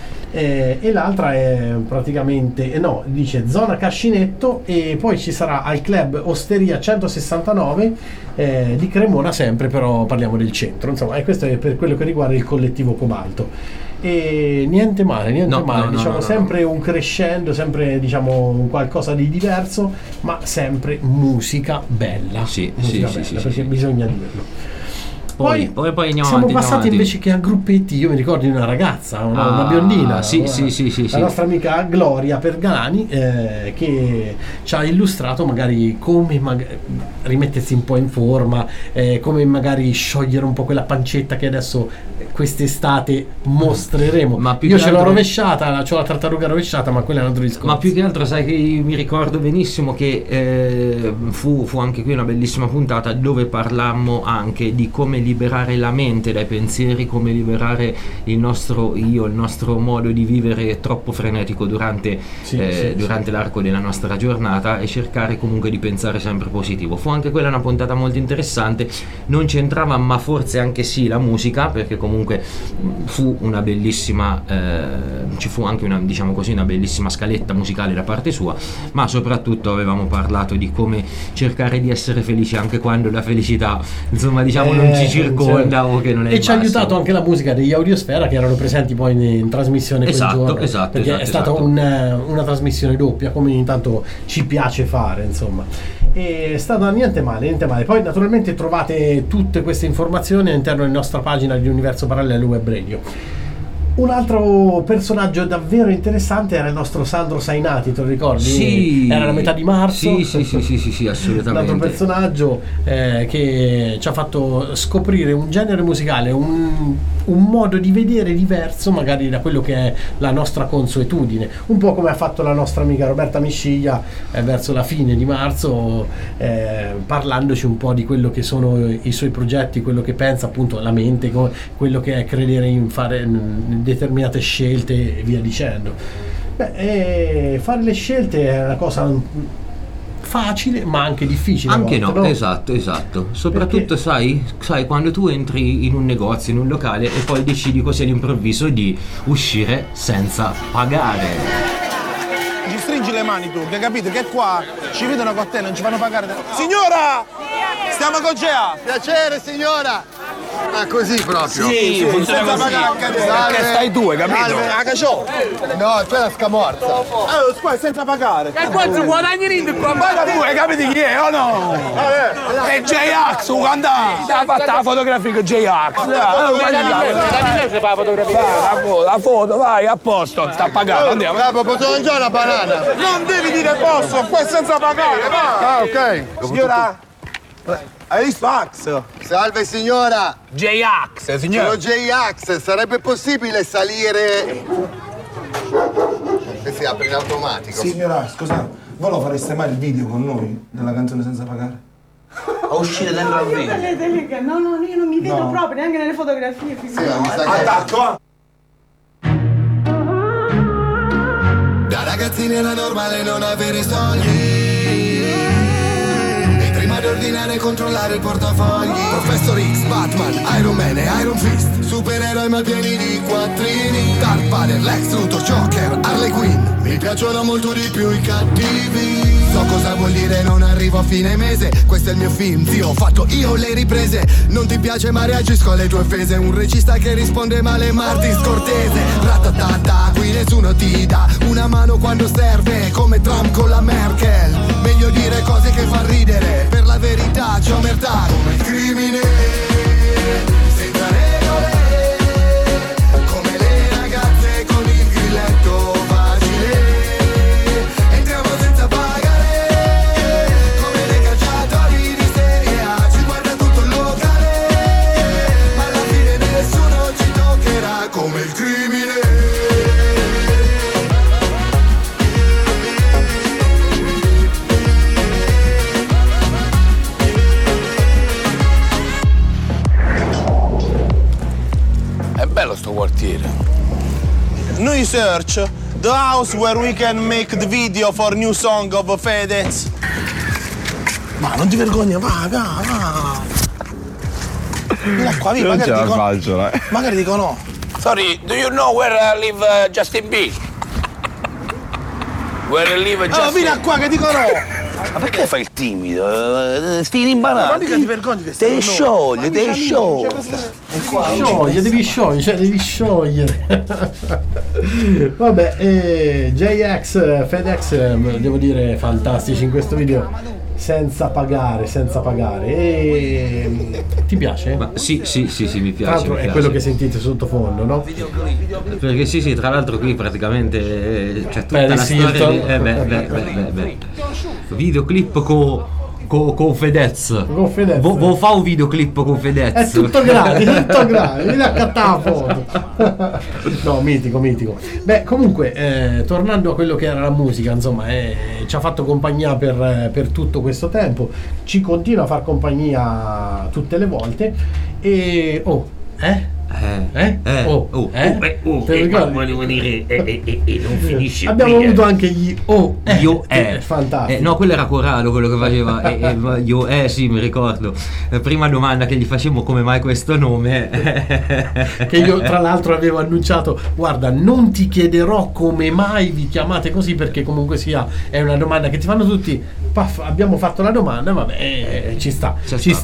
e l'altra è praticamente dice Zona Cascinetto, e poi ci sarà al club Osteria 169 di Cremona, sempre, però parliamo del centro, insomma, e questo è per quello che riguarda il collettivo Cobalto. E niente male, diciamo, sempre un crescendo, sempre, diciamo, un qualcosa di diverso, ma sempre musica bella. Perché bisogna dirlo. Poi andiamo siamo avanti, passati invece che a gruppetti. Io mi ricordo di una ragazza, una biondina, la nostra amica Gloria Pergalani, che ci ha illustrato magari come rimettersi un po' in forma, come magari sciogliere un po' quella pancetta che adesso quest'estate mostreremo. Ma io ce l'ho rovesciata, c'ho la tartaruga rovesciata, ma quella è un altro discorso. Ma più che altro, sai che mi ricordo benissimo che fu anche qui una bellissima puntata dove parlammo anche di come liberare la mente dai pensieri, come liberare il nostro modo di vivere troppo frenetico durante l'arco della nostra giornata, e cercare comunque di pensare sempre positivo. Fu anche quella una puntata molto interessante, non c'entrava, ma forse anche sì, la musica, perché comunque fu una bellissima ci fu anche una bellissima scaletta musicale da parte sua, ma soprattutto avevamo parlato di come cercare di essere felici anche quando la felicità, insomma, diciamo, non ci circonda, o che non è e ci ha aiutato anche la musica degli Audiosfera, che erano presenti poi in trasmissione quel giorno, perché è stata una trasmissione doppia, come ogni tanto ci piace fare, insomma. È stato niente male. Poi naturalmente trovate tutte queste informazioni all'interno della nostra pagina di Universo Parallelo Web Radio. Un altro personaggio davvero interessante era il nostro Sandro Sainati, te lo ricordi? Sì. Era la metà di marzo. Sì, assolutamente. Un altro personaggio che ci ha fatto scoprire un genere musicale, un modo di vedere diverso magari da quello che è la nostra consuetudine, un po' come ha fatto la nostra amica Roberta Misciglia verso la fine di marzo, parlandoci un po' di quello che sono i suoi progetti, quello che pensa, appunto, la mente, quello che è credere in fare determinate scelte e via dicendo. Fare le scelte è una cosa facile, ma anche difficile anche volte, no? no? Esatto, soprattutto sai quando tu entri in un negozio, in un locale, e poi decidi così all'improvviso di uscire senza pagare. Ci stringi le mani tu, che capite che qua ci vedono con te, non ci fanno pagare. Signora! Stiamo con Gea! Piacere, signora! Ah, così proprio? Sì, funziona così. Perché stai tu, hai capito? No, c'è la scamorza. Scusa, senza pagare. E quanto guadagni rinde qua? Ma tu hai capito chi è o no? È J-Ax, quando ha fatto la fotografia con J-Ax. La foto, vai, a posto, sta pagando, andiamo. Capo, posso mangiare una banana? Non devi dire posso, qua è senza pagare, va. Ah, ok. Signora, hai visto Ax? Salve signora. J-Ax, signora. Sono J-Ax, sarebbe possibile salire... Che si apre in automatico? Signora, scusa, voi lo fareste mai il video con noi della canzone senza pagare? A uscire dentro al video. No, io non mi vedo proprio, neanche nelle fotografie. Sì, mi sa che... Attacco! Da ragazzini era normale non avere soldi e prima di ordinare e controllare il portafogli. Professor X, Batman, Iron Man e Iron Fist, supereroi ma pieni di quattrini. Darth Vader, Lex Luthor, Joker, Harley Quinn. Mi piacciono molto di più i cattivi. So cosa vuol dire non arrivo a fine mese. Questo è il mio film, zio, ho fatto io le riprese. Non ti piace ma reagisco alle tue offese. Un regista che risponde male Martin Scorsese. Ratatata, qui nessuno ti dà una mano quando serve, come Trump con la Merkel. Meglio dire cose che fa ridere. Per la verità c'è omertà come il crimine. Senza regole, come le ragazze con il grilletto facile. Entriamo senza pagare, come dei calciatori di Serie A. Ci guarda tutto il locale, ma alla fine nessuno ci toccherà come il crimine. È bello sto quartiere. Noi search the house where we can make the video for new song of Fedez. Ma non ti vergogna, va. Vieni qua, vieni, magari dico no. Sorry, do you know where live Justin Bieber? Where live Justin? Vieni qua che dico no. Ma perché fai il timido? Stai imbarazzo. Ma mica ti vergogni che stai. Devi sciogliere. Devi sciogliere. Vabbè, JX, FedEx, devo dire, fantastici in questo video. Senza pagare. E ti piace? Ma sì, mi piace. Tra l'altro è quello che sentite sottofondo, no? Perché sì, tra l'altro qui praticamente c'è tutta la storia di... Videoclip con Fedez. Vuoi fare un videoclip con Fedez? È tutto gratis, vieni a cattare la foto. No, mitico. Beh, comunque, tornando a quello che era la musica, insomma, ci ha fatto compagnia per tutto questo tempo, ci continua a far compagnia tutte le volte e... volevo dire non finisce. Abbiamo avuto anche gli fantastico. No, quello era Corrado quello che faceva. Sì, mi ricordo. Prima domanda che gli facevo, come mai questo nome? Che io tra l'altro avevo annunciato, guarda, non ti chiederò come mai vi chiamate così, perché comunque sia è una domanda che ti fanno tutti. Abbiamo fatto la domanda, vabbè, ci sta.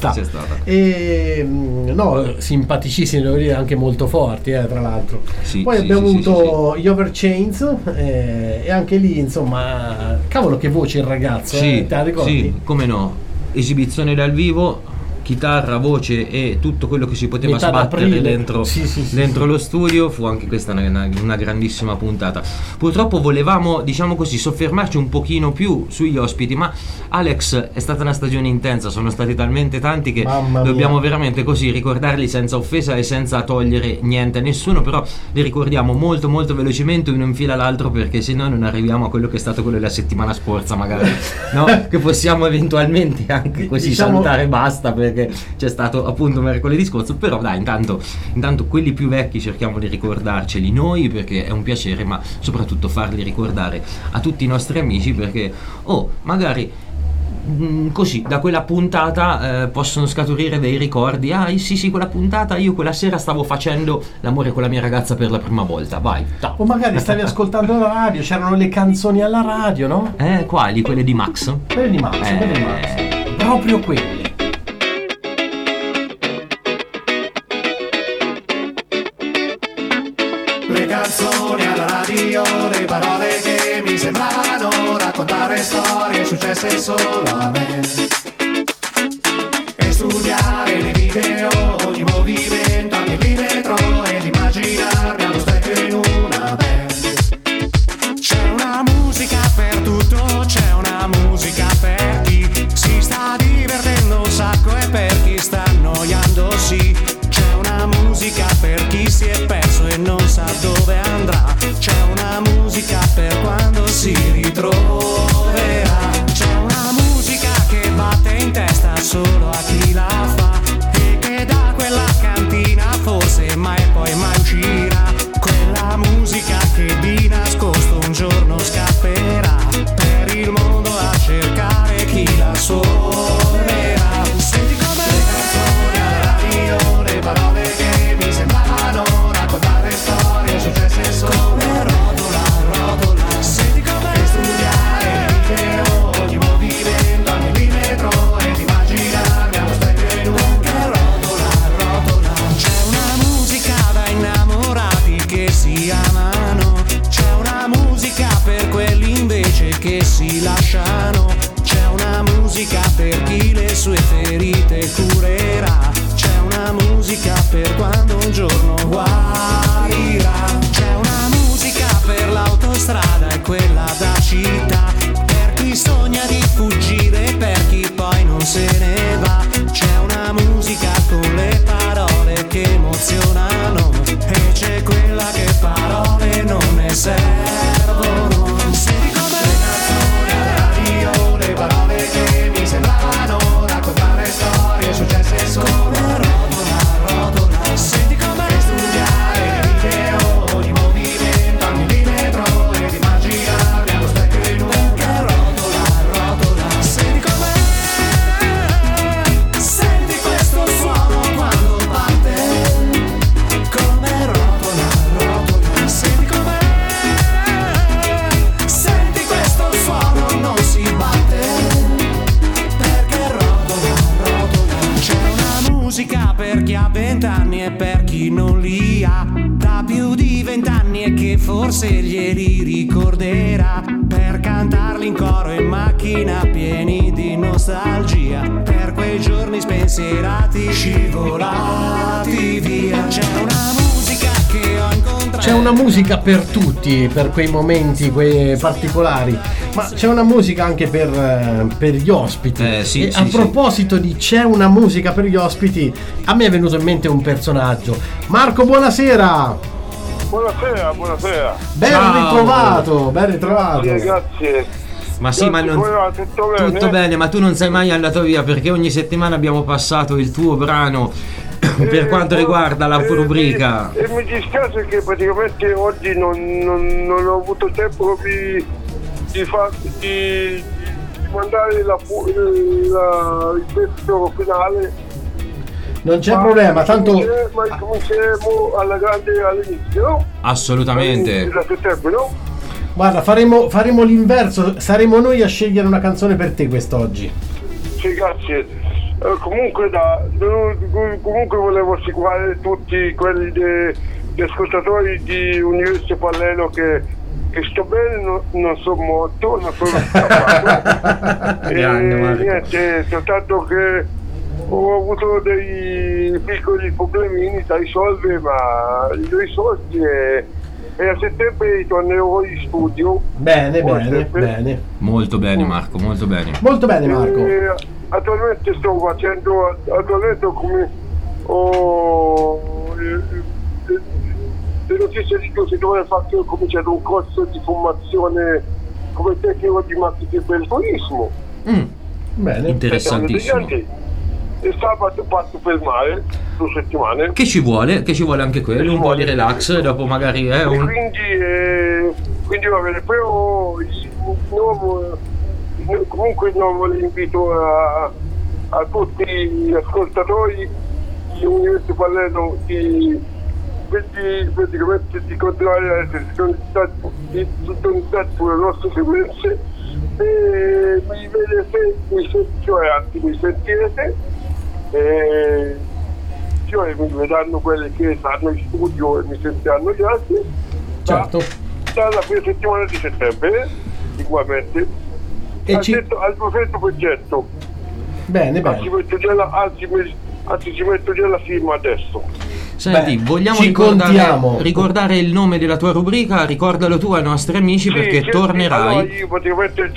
E no, simpaticissimi, devo dire, anche molto forti, tra l'altro. Poi abbiamo avuto gli Overchains, e anche lì, insomma, cavolo che voce il ragazzo, te la ricordi? Sì, come no, esibizione dal vivo, chitarra, voce e tutto quello che si poteva sbattere dentro lo studio. Fu anche questa una grandissima puntata. Purtroppo volevamo, diciamo così, soffermarci un pochino più sugli ospiti, ma Alex, è stata una stagione intensa, sono stati talmente tanti che dobbiamo veramente così ricordarli senza offesa e senza togliere niente a nessuno, però li ricordiamo molto molto velocemente uno in fila all'altro, perché se no non arriviamo a quello che è stato quello della settimana scorsa magari, no? Che possiamo eventualmente anche così saltare, basta, perché c'è stato appunto mercoledì scorso. Però dai, intanto quelli più vecchi cerchiamo di ricordarceli noi, perché è un piacere, ma soprattutto farli ricordare a tutti i nostri amici, perché magari così da quella puntata possono scaturire dei ricordi. Sì, quella puntata io quella sera stavo facendo l'amore con la mia ragazza per la prima volta, vai. O magari stavi ascoltando la radio, c'erano le canzoni alla radio, no? Quali? Quelle di Max? Quelle di Max. Proprio quelle. canzoni alla radio, le parole che mi sembravano raccontare storie successe solo a me. E studiare nei video ogni movimento al millimetro ed immaginarmi allo specchio in una band. C'è una musica per tutto, c'è una musica per chi si sta divertendo un sacco e per chi sta annoiandosi. C'è una musica per chi si è perso e non sa dove andrà. C'è una musica per quando si ritroverà. C'è una musica che batte in testa solo a chi la fa e che da quella cantina forse mai poi mai uscirà. Quella musica che di nascosto un giorno scapperà per il mondo a cercare chi la suonerà. Senti come le canzoni alla radio, le parole che mi sembravano raccontare storie successe come rotola, rotola. Senti come studiare il video, ogni movimento al millimetro ed immaginarmi allo specchio in un che rotola, rotola. C'è una musica da innamorati che si amano, c'è una musica per quelli invece che si lasciano, c'è una musica per chi le sue ferite curerà, c'è una musica per quando un giorno guarirà, c'è una musica per l'autostrada e quella da città, per chi sogna di fuggire, per chi poi non se ne va, c'è una musica con le parole che emozionano e c'è quella che parole non ne servono. Senti come le canzoni alla radio, le parole che mi sembravano raccontare storie successe solo come rotola, rotola. Senti come studiare il video, ogni movimento al millimetro ed immaginarmi allo specchio in un che rotola, rotola. Senti come senti questo suono quando batte come rotola, rotola. Senti come senti questo suono non si batte perché rotola, rotola. C'è una musica per chi ha 20 anni e per chi non li ha, da più di 20 anni e che forse glieli ricorderà, per cantarli in coro in macchina pieni di nostalgia, per quei giorni spensierati scivolati via. C'è una musica che ho incontrato. C'è una musica per tutti, per quei momenti, quei particolari, ma c'è una musica anche per gli ospiti. Sì, a proposito di c'è una musica per gli ospiti, a me è venuto in mente un personaggio. Marco, buonasera. Buonasera, buonasera. Ben ritrovato, ben ritrovato. Grazie. Ma sì, ma non... tutto bene, ma tu non sei mai andato via perché ogni settimana abbiamo passato il tuo brano per quanto riguarda la rubrica. E mi dispiace che praticamente oggi non ho avuto tempo di mandare il pezzo finale. Non c'è problema, tanto. Ma cominceremo alla grande all'inizio, no? Assolutamente. Da settembre, no? Guarda, faremo l'inverso, saremo noi a scegliere una canzone per te quest'oggi. Sì, grazie. Comunque volevo assicurare tutti quelli gli ascoltatori di Universo Parallelo che sto bene, non sono morto, non sono scappato. E niente, soltanto che ho avuto dei piccoli problemini da risolvere, ma li ho risolti e a settembre ritornerò in studio. Bene. Molto bene Marco, molto bene. Molto bene Marco. Attualmente sto facendo, come ho le notizie di cose dove ho cominciato un corso di formazione come tecnico di marketing per il turismo. Bene. Interessantissimo. E sabato parto per il mare 2 settimane. Che ci vuole anche quello, un po' di relax dopo magari quindi va bene. Poi comunque il nuovo invito a tutti gli ascoltatori di Universo Parallelo di continuare a essere sintonizzati sulle nostre frequenze e mi vedete, mi sentirete. trasmissione mi vedranno quelli che stanno in studio e mi sentiranno gli altri. Certo. Dalla prima settimana di settembre, sicuramente. E al 200%. Bene, bene. Anzi, ci metto già la firma adesso. Senti, vogliamo ricordare il nome della tua rubrica? Ricordalo tu ai nostri amici, perché tornerai. Allora, io potrei mettere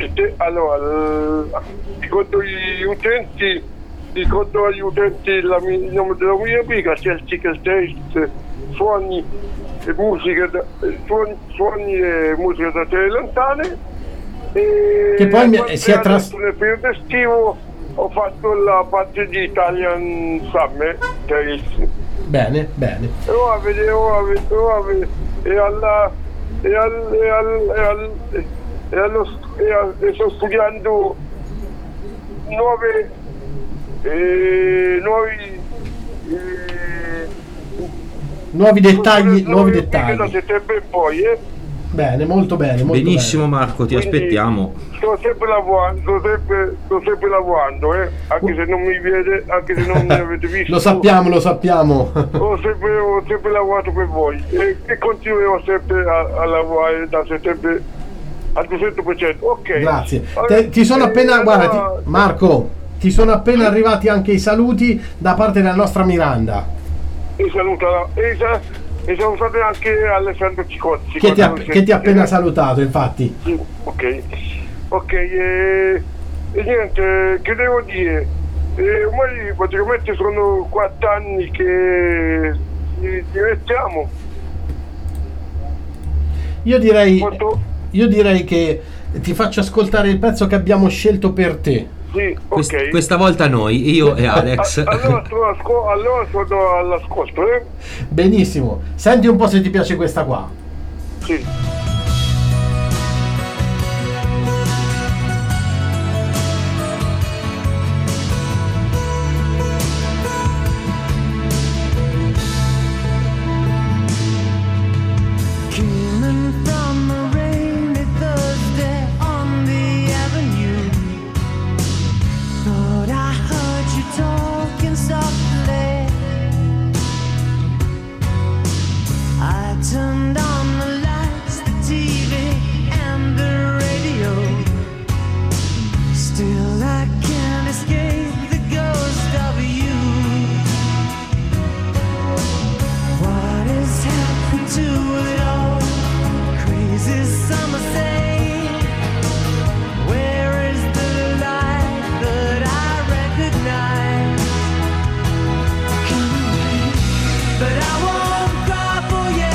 ricordo agli utenti il nome della mia rubrica, c'è il Ticket Taste, suoni e musica da tele lontane. Che poi si è nel periodo estivo ho fatto la parte di Italian Summer Tales. Bene. E sto studiando nuovi dettagli. Da settembre in poi, Bene, molto bene. Benissimo, Marco, ti aspettiamo. Sto sempre lavorando, anche se non mi vede, anche se non mi avete visto. Lo sappiamo. Ho sempre lavorato per voi e continuerò sempre a lavorare da settembre al 200%. Ok. Grazie. Ti sono appena, Marco, ti sono appena arrivati anche i saluti da parte della nostra Miranda. E salutate anche Alessandro Cicozzi che ti ha appena salutato, infatti. Sì, ok, e niente, che devo dire, ormai praticamente sono 4 anni che ci divertiamo. Io direi che ti faccio ascoltare il pezzo che abbiamo scelto per te. Sì, ok. Questa volta noi, io e Alex. Allora sono all'ascolto, Benissimo. Senti un po' se ti piace questa qua. Sì. Turned on the lights, the TV and the radio. Still I can't escape the ghost of you. What has happened to it all? Crazy summer say, where is the light that I recognize? But I won't cry for you.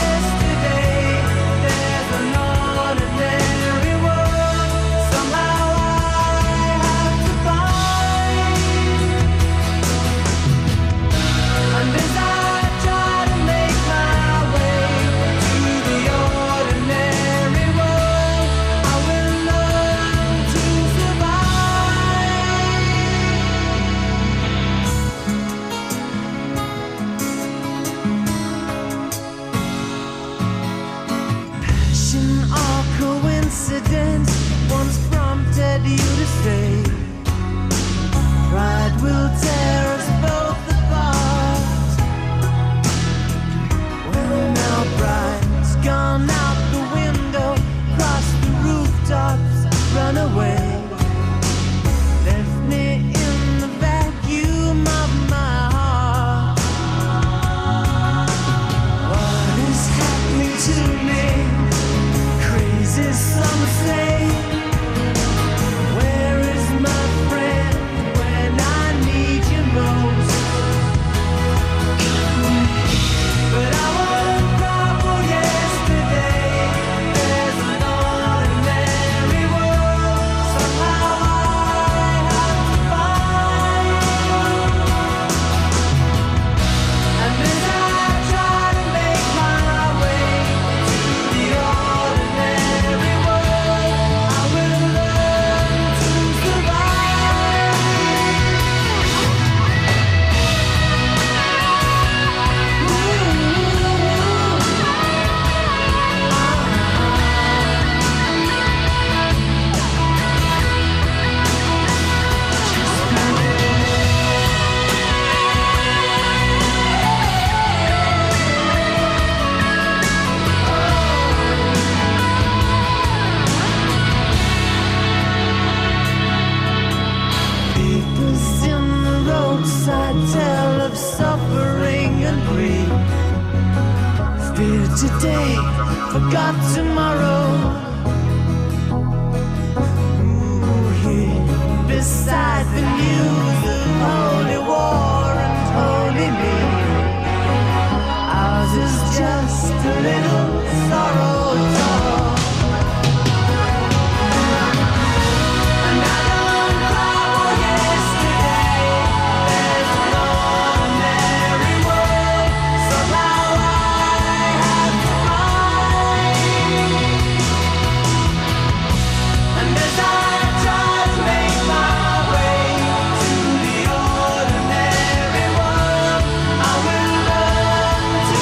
And as I try to make my way to today, forgot tomorrow. Ooh, here beside the news of holy war and holy me, ours is just a little sorrow talk. And I don't cry for yesterday. There's an ordinary world, somehow I have to find. And as I try to make my way to the ordinary world, I will learn to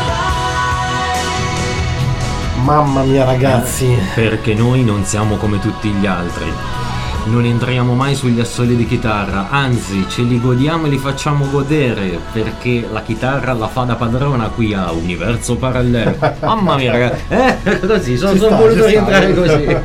survive. Mamma mia ragazzi, Perché noi non siamo come tutti gli altri. Non entriamo mai sugli assoli di chitarra, anzi ce li godiamo e li facciamo godere, perché la chitarra la fa da padrona qui a Universo Parallelo. Mamma mia ragazzi, così, sono voluto rientrare così.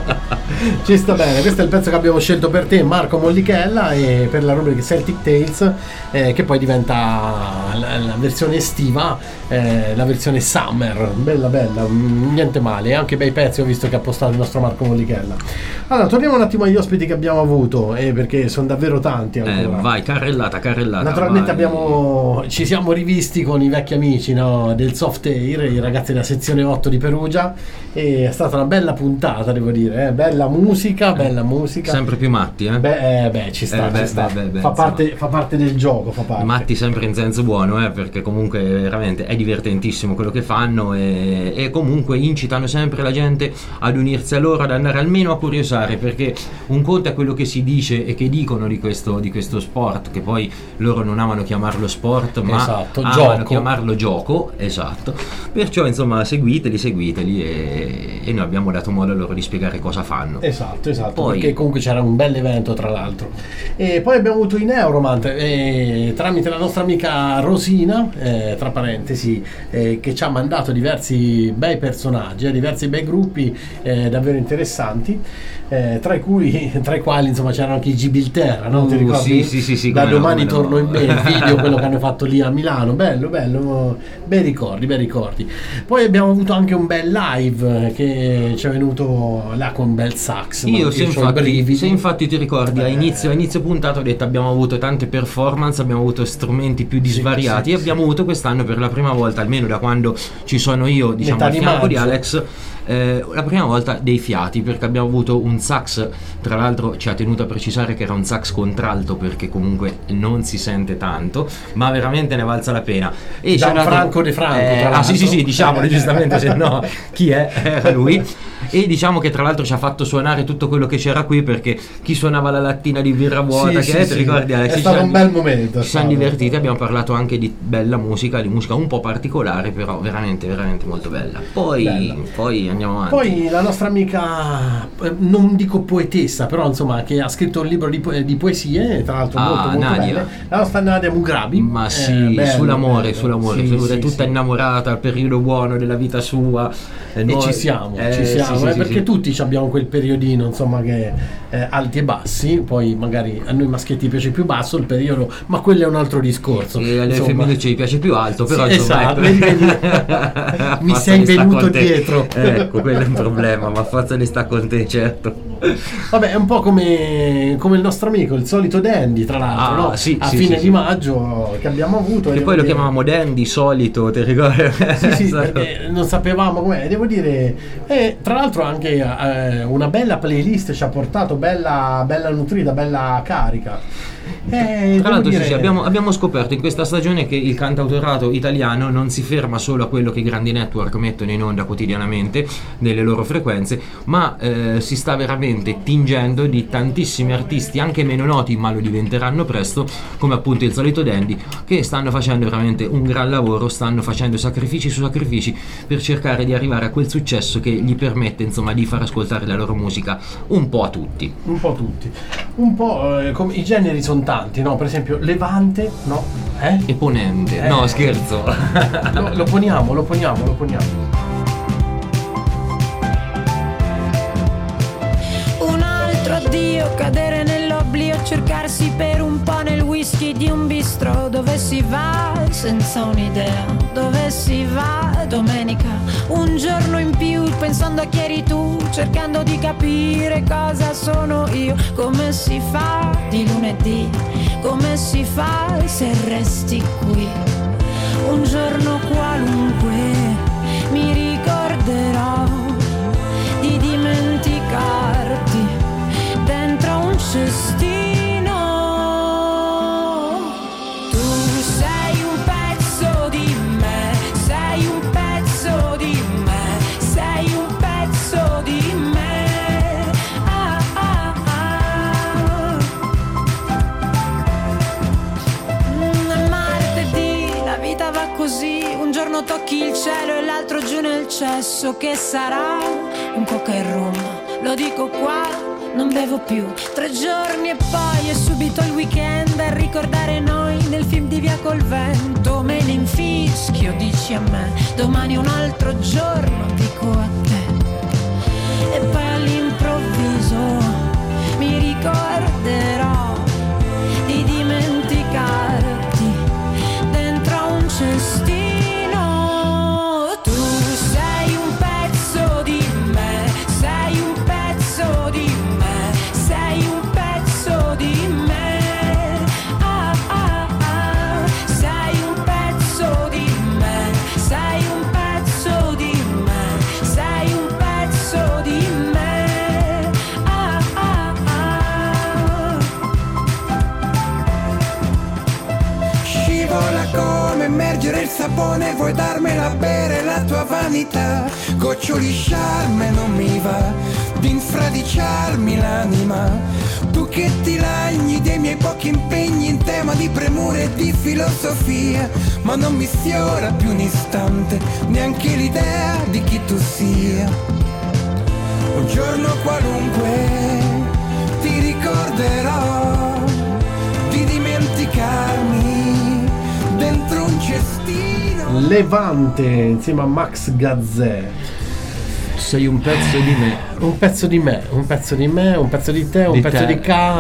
ci sta bene. Questo è il pezzo che abbiamo scelto per te, Marco Mollichella, e per la rubrica Celtic Tales, che poi diventa la versione estiva, la versione summer, bella bella, niente male, anche bei pezzi ho visto che ha postato il nostro Marco Mollichella. Allora torniamo un attimo agli ospiti che abbiamo avuto, perché sono davvero tanti ancora. Vai, carrellata. Naturalmente vai. ci siamo rivisti con i vecchi amici, no, del Soft Air, i ragazzi della sezione 8 di Perugia, e è stata una bella puntata, devo dire, bella musica. Sempre più matti, ci sta. Fa parte del gioco, fa parte. Matti sempre in senso buono, perché comunque veramente è divertentissimo quello che fanno, e comunque incitano sempre la gente ad unirsi a loro, ad andare almeno a curiosare, perché un conto è quello che si dice e che dicono di questo sport, che poi loro non amano chiamarlo sport, ma esatto, amano gioco. chiamarlo gioco, esatto. Perciò insomma seguiteli e noi abbiamo dato modo a loro di spiegare cosa fanno. Esatto, Poi, perché comunque c'era un bel evento, tra l'altro. E poi abbiamo avuto i Neuromant, tramite la nostra amica Rosina, tra parentesi, che ci ha mandato diversi bei personaggi, diversi bei gruppi davvero interessanti, tra i quali insomma c'erano anche i Gibilterra, no? Ti ricordi? Sì, Da domani torno in me, il video, quello che hanno fatto lì a Milano, bello, bei ricordi. Poi abbiamo avuto anche un bel live che ci è venuto là con un bel sax. Se infatti ti ricordi, a inizio puntata ho detto abbiamo avuto tante performance, abbiamo avuto strumenti più disvariati, e abbiamo avuto quest'anno per la prima volta, almeno da quando ci sono io, diciamo, al fianco di Alex, la prima volta dei fiati, perché abbiamo avuto un sax, tra l'altro ci ha tenuto a precisare che era un sax contralto, perché comunque non si sente tanto, ma veramente ne valsa la pena. E Gianfranco De Franco, sì, diciamolo giustamente, se no chi è? Era lui. E diciamo che tra l'altro ci ha fatto suonare tutto quello che c'era qui, perché chi suonava la lattina di birra vuota, ti ricordi Alex? È stato un bel momento. Ci siamo divertiti, abbiamo parlato anche di bella musica, di musica un po' particolare, però veramente molto bella. Poi andiamo avanti. Poi la nostra amica, non dico poetessa, però insomma, che ha scritto un libro di poesie, tra l'altro molto Nadia. belle, la nostra Nadia Mugrabi. Ma sì, sull'amore, è tutta sì. innamorata, al periodo buono della vita sua, e ci siamo, perché tutti abbiamo quel periodino, insomma, che alti e bassi. Poi magari a noi maschietti piace più basso il periodo, ma quello è un altro discorso. E alle femmine ci piace più alto, però esatto. Mi sei venuto dietro. Ecco, quello è un problema, ma forza di sta con te, certo. Vabbè, è un po' come il nostro amico, il solito Dandy, tra l'altro, no? Sì, a fine di maggio che abbiamo avuto. Che poi lo chiamavamo Dandy, solito, ti ricordi? Sì, perché non sapevamo com'è. Devo dire, tra l'altro anche una bella playlist ci ha portato, bella nutrita, bella carica. Tra l'altro abbiamo scoperto in questa stagione che il cantautorato italiano non si ferma solo a quello che i grandi network mettono in onda quotidianamente nelle loro frequenze, ma si sta veramente tingendo di tantissimi artisti anche meno noti, ma lo diventeranno presto, come appunto il solito Dandy, che stanno facendo veramente un gran lavoro, stanno facendo sacrifici su sacrifici per cercare di arrivare a quel successo che gli permette, insomma, di far ascoltare la loro musica un po' a tutti. Come i generi sono tanti, no? Per esempio Levante, no? E Ponente, no, scherzo. Lo poniamo. Un altro addio, cadere nell'oblio, cercarsi per un po' nel whisky di un bistro, dove si va senza un'idea, dove si va domenica, un giorno in più, pensando a chi eri tu, cercando di capire cosa sono io. Come si fa di lunedì, come si fa se resti qui? Un giorno qualunque mi ricorderò di dimenticarti dentro un cestino. Tu sei un pezzo di me, sei un pezzo di me, sei un pezzo di me. Ah, ah, ah. È martedì, la vita va così, un giorno tocchi il cielo e l'altro giù nel cesso. Che sarà? Un coca e rum, lo dico qua, non bevo più. 3 giorni e poi è subito il weekend, a ricordare noi nel film di Via col Vento. Me ne infischio, dici a me, domani è un altro giorno, dico a te. E poi all'improvviso mi ricorderò di dimenticarti dentro un cestino. Tu sei un pezzo di me, sei un pezzo di me, sei un pezzo di me. Ah, ah, ah. Sei un pezzo di me, sei un pezzo di me, sei un pezzo di me. Ah, ah, ah. Scivola come immergere il sapone, vuoi darmela a bere la tua vanità? Goccioli sciarme non mi va di infradiciarmi l'anima. Tu che ti lagni dei miei pochi impegni in tema di premure e di filosofia, ma non mi sfiora più un istante neanche l'idea di chi tu sia. Un giorno qualunque ti ricorderò di dimenticarmi dentro un cestino. Levante insieme a Max Gazzè. Sei un pezzo di me. Un pezzo di me, un pezzo di me, un pezzo di te, un Di pezzo te. di ca.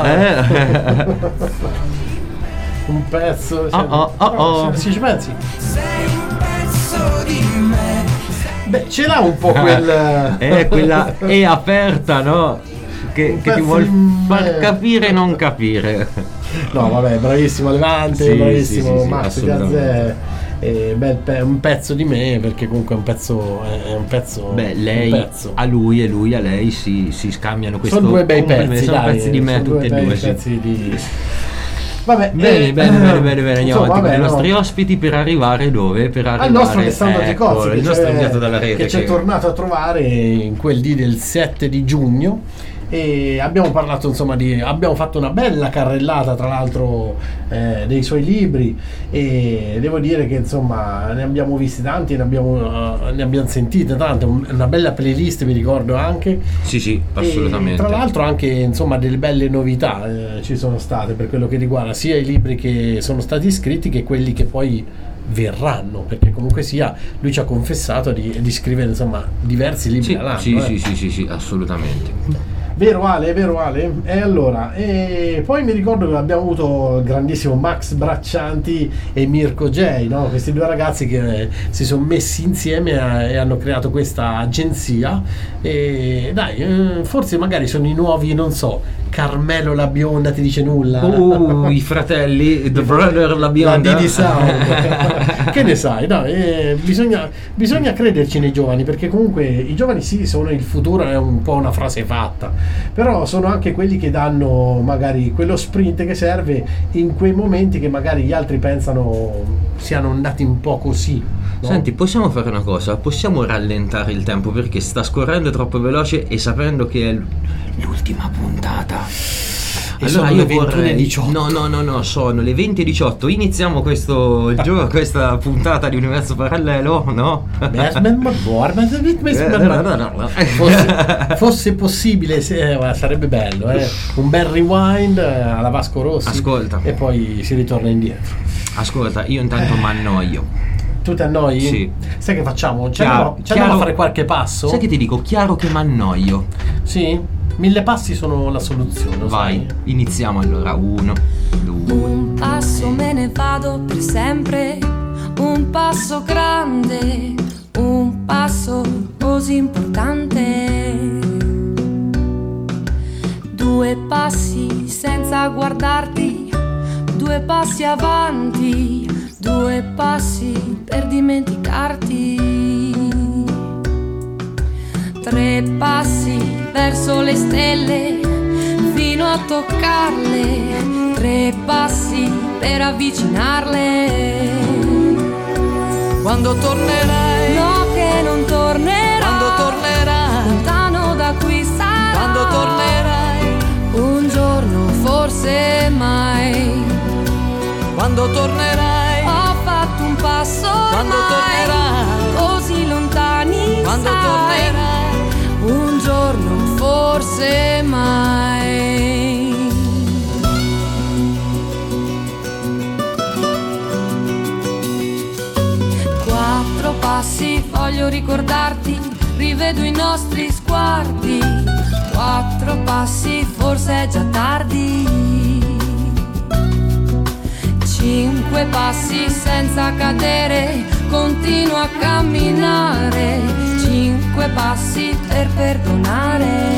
Un pezzo. Se ci pensi. Sei un pezzo di me. Beh, ce l'ha un po' quel. Quella è aperta, no? Che ti vuol far capire e non capire. No, vabbè, bravissimo Levante, Sì, bravissimo sì, Max assolutamente. Gazzè. Un pezzo di me, perché comunque è un pezzo. Beh, lei un pezzo. a lui e lui a lei si scambiano questo. Sono due bei complimento, pezzi, sono dai, pezzi di me sono tutti e bei due. Sì. pezzi di. Vabbè, Bene, andiamo insomma, avanti con i vabbè, nostri no. ospiti per arrivare dove? Per arrivare Al nostro Alessandro Gicozzi, il nostro inviato dalla rete che ci è tornato a trovare in quel dì del 7 di giugno. E abbiamo parlato, insomma, abbiamo fatto una bella carrellata, tra l'altro, dei suoi libri, e devo dire che, insomma, ne abbiamo visti tanti, ne abbiamo sentite tante, una bella playlist, mi ricordo anche. Sì, assolutamente. E, tra l'altro, anche, insomma, delle belle novità ci sono state per quello che riguarda sia i libri che sono stati scritti che quelli che poi verranno, perché comunque sia lui ci ha confessato di scrivere, insomma, diversi libri all'anno. Sì, assolutamente. Vero Ale? E allora, poi mi ricordo che abbiamo avuto il grandissimo Max Braccianti e Mirko J, no? Questi due ragazzi che si sono messi insieme e hanno creato questa agenzia, e dai, forse magari sono i nuovi, non so, Carmelo la bionda, ti dice nulla? I fratelli, The Brother la bionda. La Didi Sound. Che ne sai? No, bisogna crederci nei giovani, perché comunque i giovani sì, sono il futuro, è un po' una frase fatta, però sono anche quelli che danno magari quello sprint che serve in quei momenti che magari gli altri pensano siano andati un po' così, no? Senti, possiamo fare una cosa? Possiamo rallentare il tempo, perché sta scorrendo troppo veloce, e sapendo che è l'ultima puntata, E sono le 21:18. No, sono le 20:18. Iniziamo questa puntata di Universo Parallelo, no? Fosse possibile, sarebbe bello, un bel rewind alla Vasco Rossi. Ascolta. E poi si ritorna indietro. Ascolta, io intanto m'annoio. Tu ti annoi? Sì. Sai che facciamo? Ci Chiaro- andiamo a fare qualche passo? Sai che ti dico? Chiaro che m'annoio. Sì? 1000 passi sono la soluzione. lo Vai, sai? iniziamo allora. 1, 2. Un passo me ne vado per sempre, un passo grande, passo così importante. 2 passi senza guardarti, 2 passi avanti, 2 passi per dimenticarti. 3 passi verso le stelle fino a toccarle, 3 passi per avvicinarle. Quando tornerai, no che non tornerai, quando tornerai, lontano da qui sarai, quando tornerai, un giorno forse mai. Quando tornerai, ho fatto un passo quando tornerai, così lontani quando sai, tornerai, un giorno forse mai. 4 passi voglio ricordarti, rivedo i nostri sguardi. 4 passi forse è già tardi. 5 passi senza cadere, continuo a camminare. 5 passi per perdonare.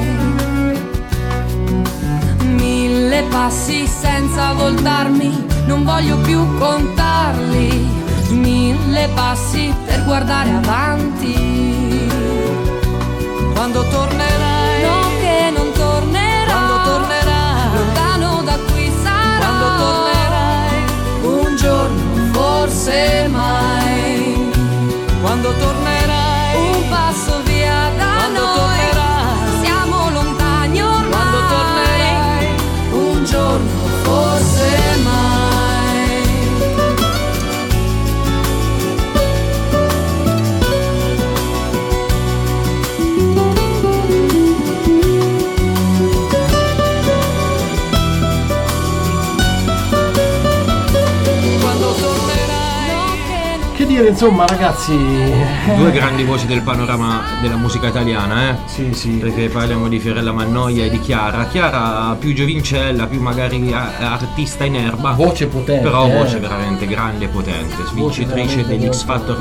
1000 passi senza voltarmi, non voglio più contarli. 1000 passi per guardare avanti. Quando tornerai, no che non tornerai, quando tornerai, lontano da qui sarai, quando tornerai, un giorno forse mai. Quando tornerai, un passo via da quando noi, tornerai, siamo lontani ormai, quando tornerai, un giorno forse mai. Che dire, insomma, ragazzi, 2 grandi voci del panorama della musica italiana, Sì, sì. perché parliamo di Fiorella Mannoia e di Chiara più giovincella, più magari artista in erba, voce potente, però voce veramente grande e potente, vincitrice veramente dell'X Factor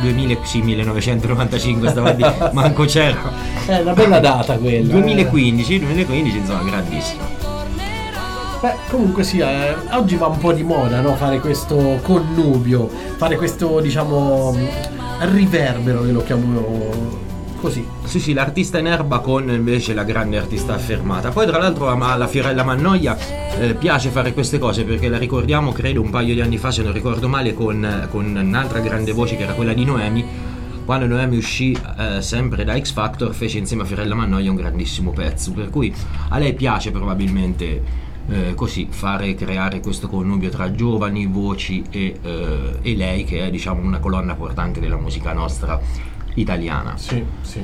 1995, stavo a dire, manco c'era, è una bella data quella. 2015 insomma, grandissima. Beh, comunque sì, oggi va un po' di moda, no? Fare questo connubio, fare questo, diciamo, riverbero, io lo chiamo così. Sì, l'artista in erba con invece la grande artista affermata. Poi tra l'altro alla Fiorella Mannoia piace fare queste cose, perché la ricordiamo, credo, un paio di anni fa, se non ricordo male, con un'altra grande voce che era quella di Noemi. Quando Noemi uscì sempre da X Factor, fece insieme a Fiorella Mannoia un grandissimo pezzo, per cui a lei piace probabilmente così creare questo connubio tra giovani voci e lei, che è, diciamo, una colonna portante della musica nostra italiana. Sì.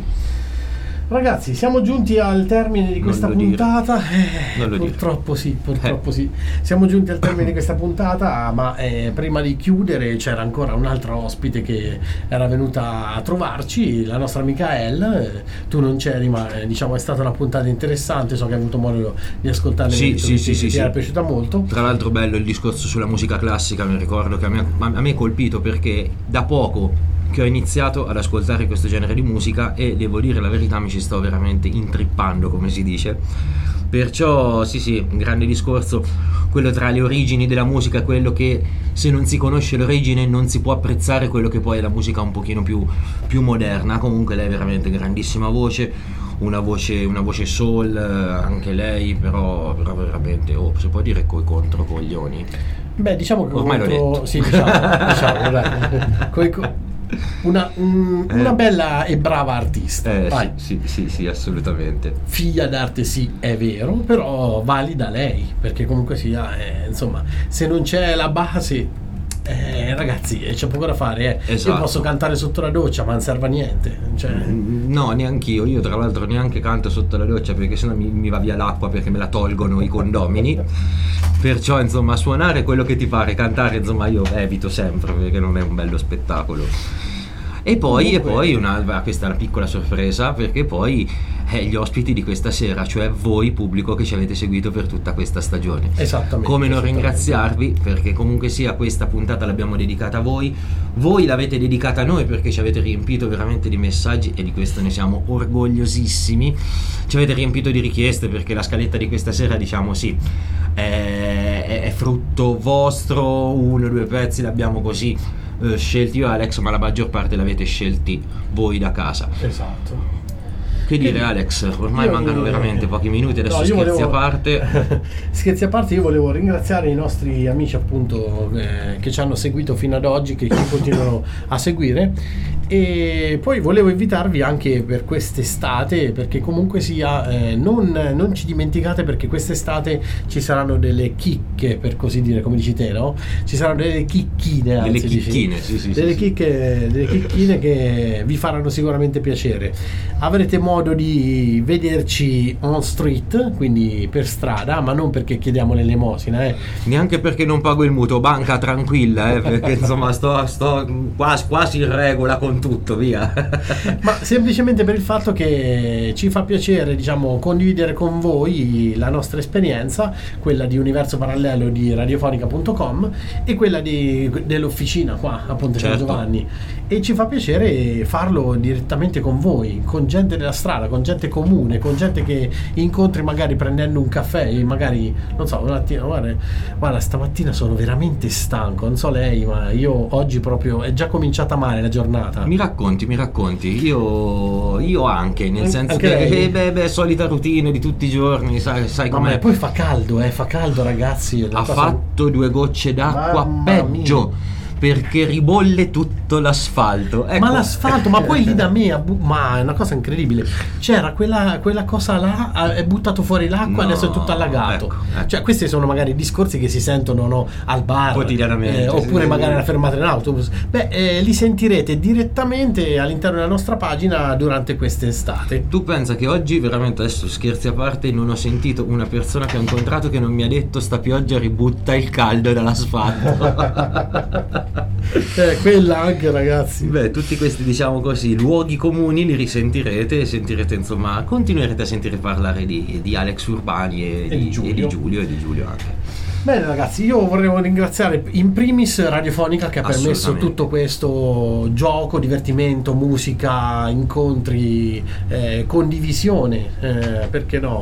Ragazzi, siamo giunti al termine di questa puntata. Purtroppo sì. Siamo giunti al termine di questa puntata, ma prima di chiudere c'era ancora un'altra ospite che era venuta a trovarci, la nostra amica El. Tu non c'eri, ma diciamo è stata una puntata interessante, so che hai avuto modo di ascoltarne. Sì, ti era piaciuta molto. Tra l'altro bello il discorso sulla musica classica, mi ricordo che a me è colpito, perché da poco che ho iniziato ad ascoltare questo genere di musica e devo dire la verità, mi ci sto veramente intrippando, come si dice. Perciò sì, un grande discorso, quello tra le origini della musica, quello che se non si conosce l'origine non si può apprezzare quello che poi è la musica un pochino più moderna. Comunque lei è veramente grandissima voce, una voce soul, anche lei, però veramente, si può dire coi controcoglioni. Beh, diciamo che ormai l'ho detto. Sì, diciamo dai. Una bella e brava artista. Sì, assolutamente. Figlia d'arte, sì, è vero, però valida lei, perché comunque sia, insomma, se non c'è la base, ragazzi, c'è poco da fare. Esatto. Io posso cantare sotto la doccia, ma non serve a niente. No, neanch'io. Io tra l'altro neanche canto sotto la doccia, perché sennò mi va via l'acqua, perché me la tolgono i condomini. Perciò, insomma, suonare quello che ti pare, cantare, insomma, io evito sempre, perché non è un bello spettacolo. E poi questa è una piccola sorpresa, perché poi gli ospiti di questa sera, cioè voi pubblico che ci avete seguito per tutta questa stagione. Esattamente. Come non ringraziarvi, perché comunque sia questa puntata l'abbiamo dedicata a voi l'avete dedicata a noi, perché ci avete riempito veramente di messaggi e di questo ne siamo orgogliosissimi. Ci avete riempito di richieste, perché la scaletta di questa sera, diciamo, sì, è frutto vostro, 1 o 2 pezzi l'abbiamo così scelti io e Alex, ma la maggior parte l'avete scelti voi da casa. Esatto. Che dire, Alex, ormai mancano veramente pochi minuti, adesso scherzi a parte. Scherzi a parte, io volevo ringraziare i nostri amici appunto che ci hanno seguito fino ad oggi, che ci continuano a seguire, e poi volevo invitarvi anche per quest'estate, perché comunque sia non ci dimenticate, perché quest'estate ci saranno delle chicche, per così dire, come dici te, no? Ci saranno delle chicchine, anzi, delle chicchine, delle chicchine che vi faranno sicuramente piacere. Avrete modo di vederci on street, quindi per strada, ma non perché chiediamo l'elemosina, neanche perché non pago il mutuo, banca tranquilla, perché insomma sto quasi in regola con tutto, via. Ma semplicemente per il fatto che ci fa piacere, diciamo, condividere con voi la nostra esperienza, quella di Universo Parallelo di radiofonica.com e quella dell'officina qua a Ponte San Giovanni, e ci fa piacere farlo direttamente con voi, con gente della strada, con gente comune, con gente che incontri magari prendendo un caffè, e magari, non so, un attimo, guarda, stamattina sono veramente stanco, non so lei, ma io oggi proprio è già cominciata male la giornata. Mi racconti, io anche, nel senso che solita routine di tutti i giorni, sai com'è. Poi fa caldo ragazzi, ha fatto 2 gocce d'acqua, peggio, perché ribolle tutto l'asfalto, ecco. Ma l'asfalto, ma poi lì da me ma è una cosa incredibile, c'era quella cosa là, è buttato fuori l'acqua, adesso è tutto allagato, ecco. Cioè questi sono magari discorsi che si sentono, no, al bar quotidianamente, oppure magari alla fermata in autobus, li sentirete direttamente all'interno della nostra pagina durante quest'estate. Tu pensa che oggi, veramente, adesso scherzi a parte, non ho sentito una persona che ho incontrato che non mi ha detto sta pioggia ributta il caldo dall'asfalto. Quella anche, ragazzi. Tutti questi, diciamo così, luoghi comuni li risentirete, e sentirete, insomma, continuerete a sentire parlare di Alex Urbani e di Giulio anche. Bene ragazzi, io vorrei ringraziare in primis Radiofonica, che ha permesso tutto questo gioco, divertimento, musica, incontri, condivisione, perché no,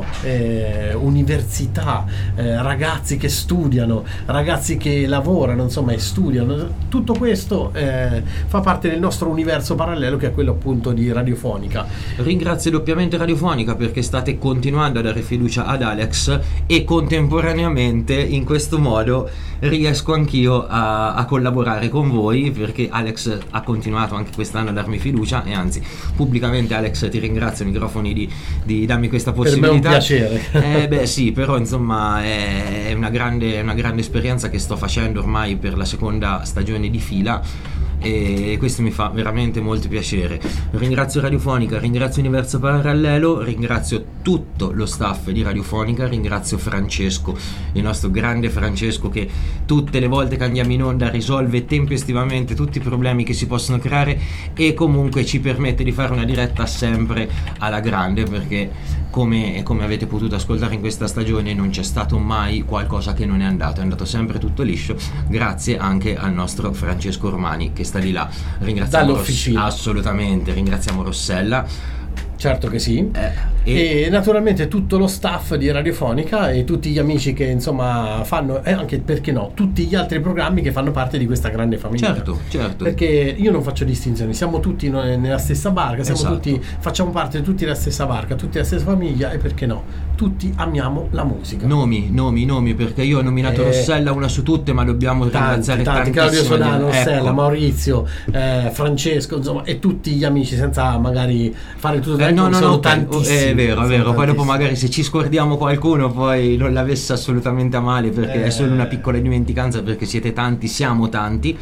università, ragazzi che studiano, ragazzi che lavorano, insomma, e studiano. Tutto questo fa parte del nostro universo parallelo, che è quello appunto di Radiofonica. Ringrazio doppiamente Radiofonica perché state continuando a dare fiducia ad Alex, e contemporaneamente in questo modo riesco anch'io a collaborare con voi, perché Alex ha continuato anche quest'anno a darmi fiducia, e anzi pubblicamente, Alex, ti ringrazio ai microfoni di darmi questa possibilità. Per me è un piacere. Sì, però insomma è una grande esperienza che sto facendo ormai per la seconda stagione di fila, e questo mi fa veramente molto piacere. Ringrazio Radiofonica, ringrazio Universo Parallelo, ringrazio tutto lo staff di Radiofonica, ringrazio Francesco, il nostro grande Francesco, che tutte le volte che andiamo in onda risolve tempestivamente tutti i problemi che si possono creare, e comunque ci permette di fare una diretta sempre alla grande, perché come avete potuto ascoltare in questa stagione non c'è stato mai qualcosa che non è andato sempre tutto liscio, grazie anche al nostro Francesco Romani che sta di là. Ringraziamo assolutamente, ringraziamo Rossella. Certo che sì, e naturalmente tutto lo staff di Radiofonica e tutti gli amici che insomma fanno, e anche, perché no, tutti gli altri programmi che fanno parte di questa grande famiglia. Certo. Perché io non faccio distinzioni, siamo tutti nella stessa barca, facciamo parte tutti della stessa barca, tutti della stessa famiglia, e perché no, tutti amiamo la musica. Nomi, perché io ho nominato Rossella una su tutte, ma dobbiamo ringraziare tanti, Claudio Sodano, Rossella, Maurizio, Francesco, insomma, e tutti gli amici, senza magari fare tutto. No, tantissimi, è vero. Poi dopo magari se ci scordiamo qualcuno poi non l'avesse assolutamente a male, perché è solo una piccola dimenticanza, perché siete tanti, siamo tanti.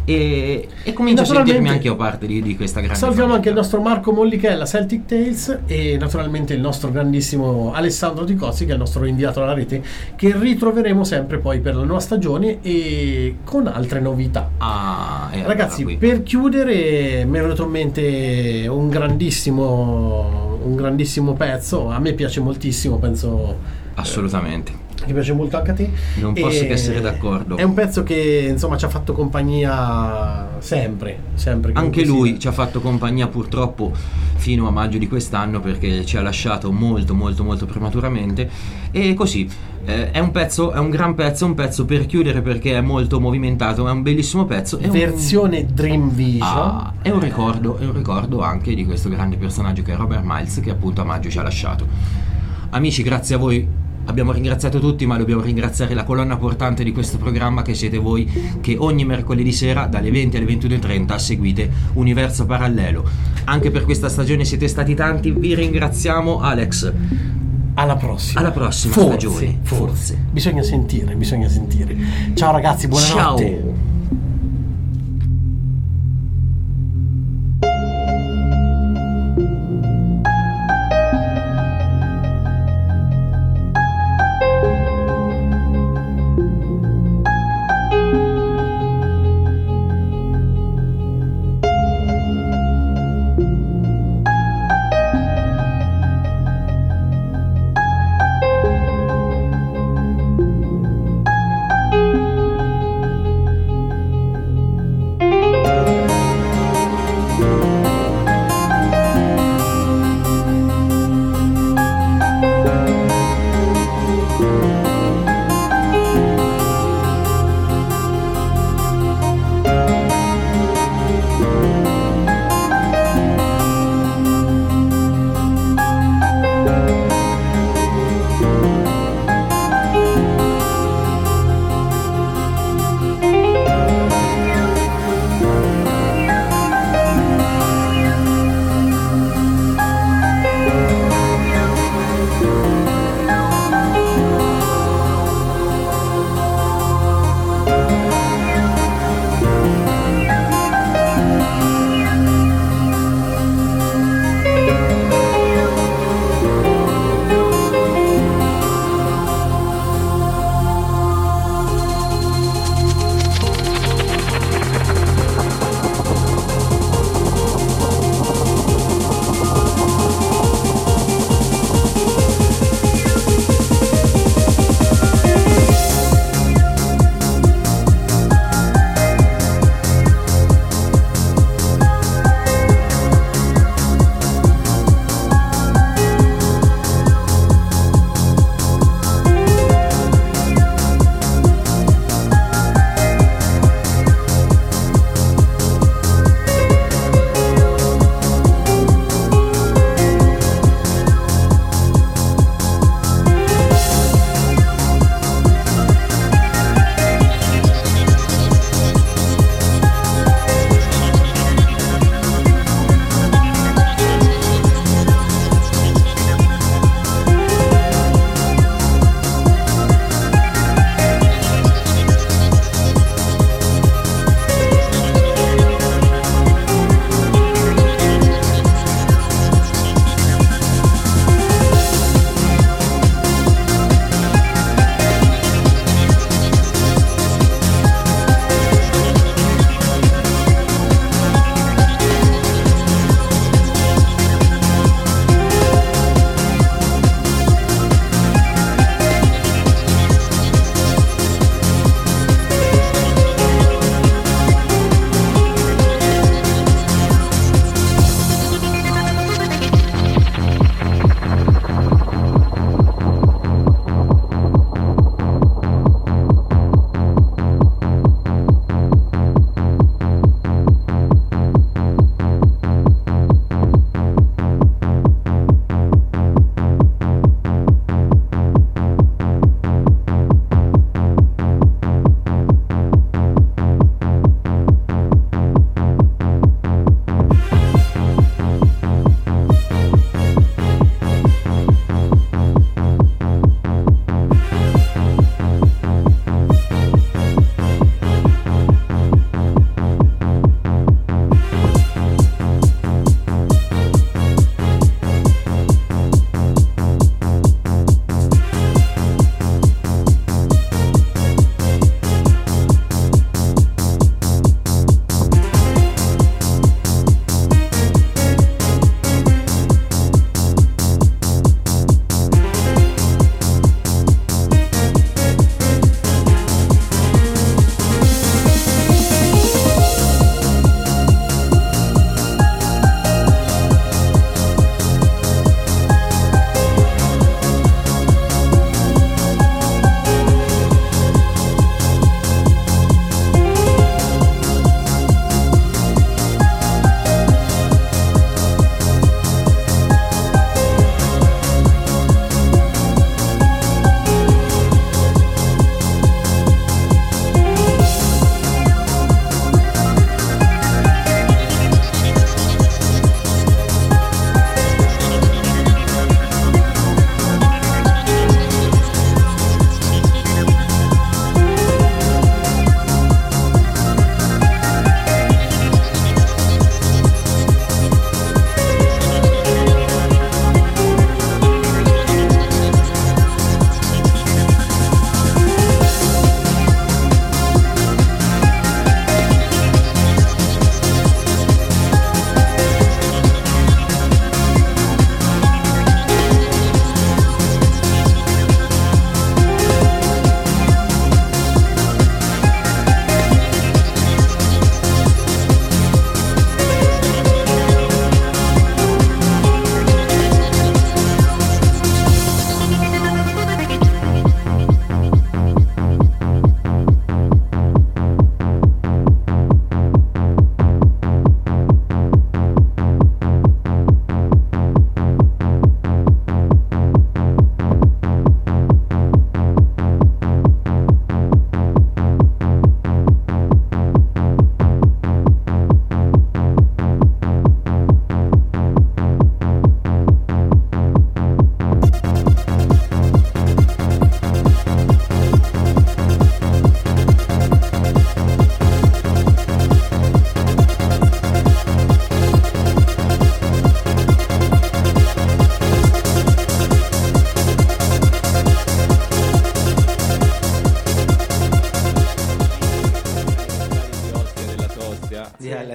e comincio a sentirmi anche io parte di questa grande salutiamo famiglia. anche il nostro Marco Mollichella, Celtic Tales, e naturalmente il nostro grandissimo Alessandro Di Cozzi, che è il nostro inviato alla rete, che ritroveremo sempre poi per la nuova stagione e con altre novità. Ragazzi, per chiudere mi è venuto in mente un grandissimo pezzo, a me piace moltissimo, penso assolutamente che piace molto anche a te. Non posso che essere d'accordo. È un pezzo che insomma ci ha fatto compagnia sempre anche lui ci ha fatto compagnia purtroppo fino a maggio di quest'anno, perché ci ha lasciato molto prematuramente, e così è un gran pezzo, un pezzo per chiudere perché è molto movimentato, è un bellissimo pezzo, versione Dream Vision. È un ricordo anche di questo grande personaggio che è Robert Miles, che appunto a maggio ci ha lasciato. Amici, grazie a voi. Abbiamo ringraziato tutti, ma dobbiamo ringraziare la colonna portante di questo programma, che siete voi, che ogni mercoledì sera dalle 20 alle 21:30 seguite Universo Parallelo. Anche per questa stagione siete stati tanti, vi ringraziamo. Alex, alla prossima stagione. Forse. Bisogna sentire. Ciao ragazzi, buonanotte. Ciao.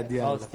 DL.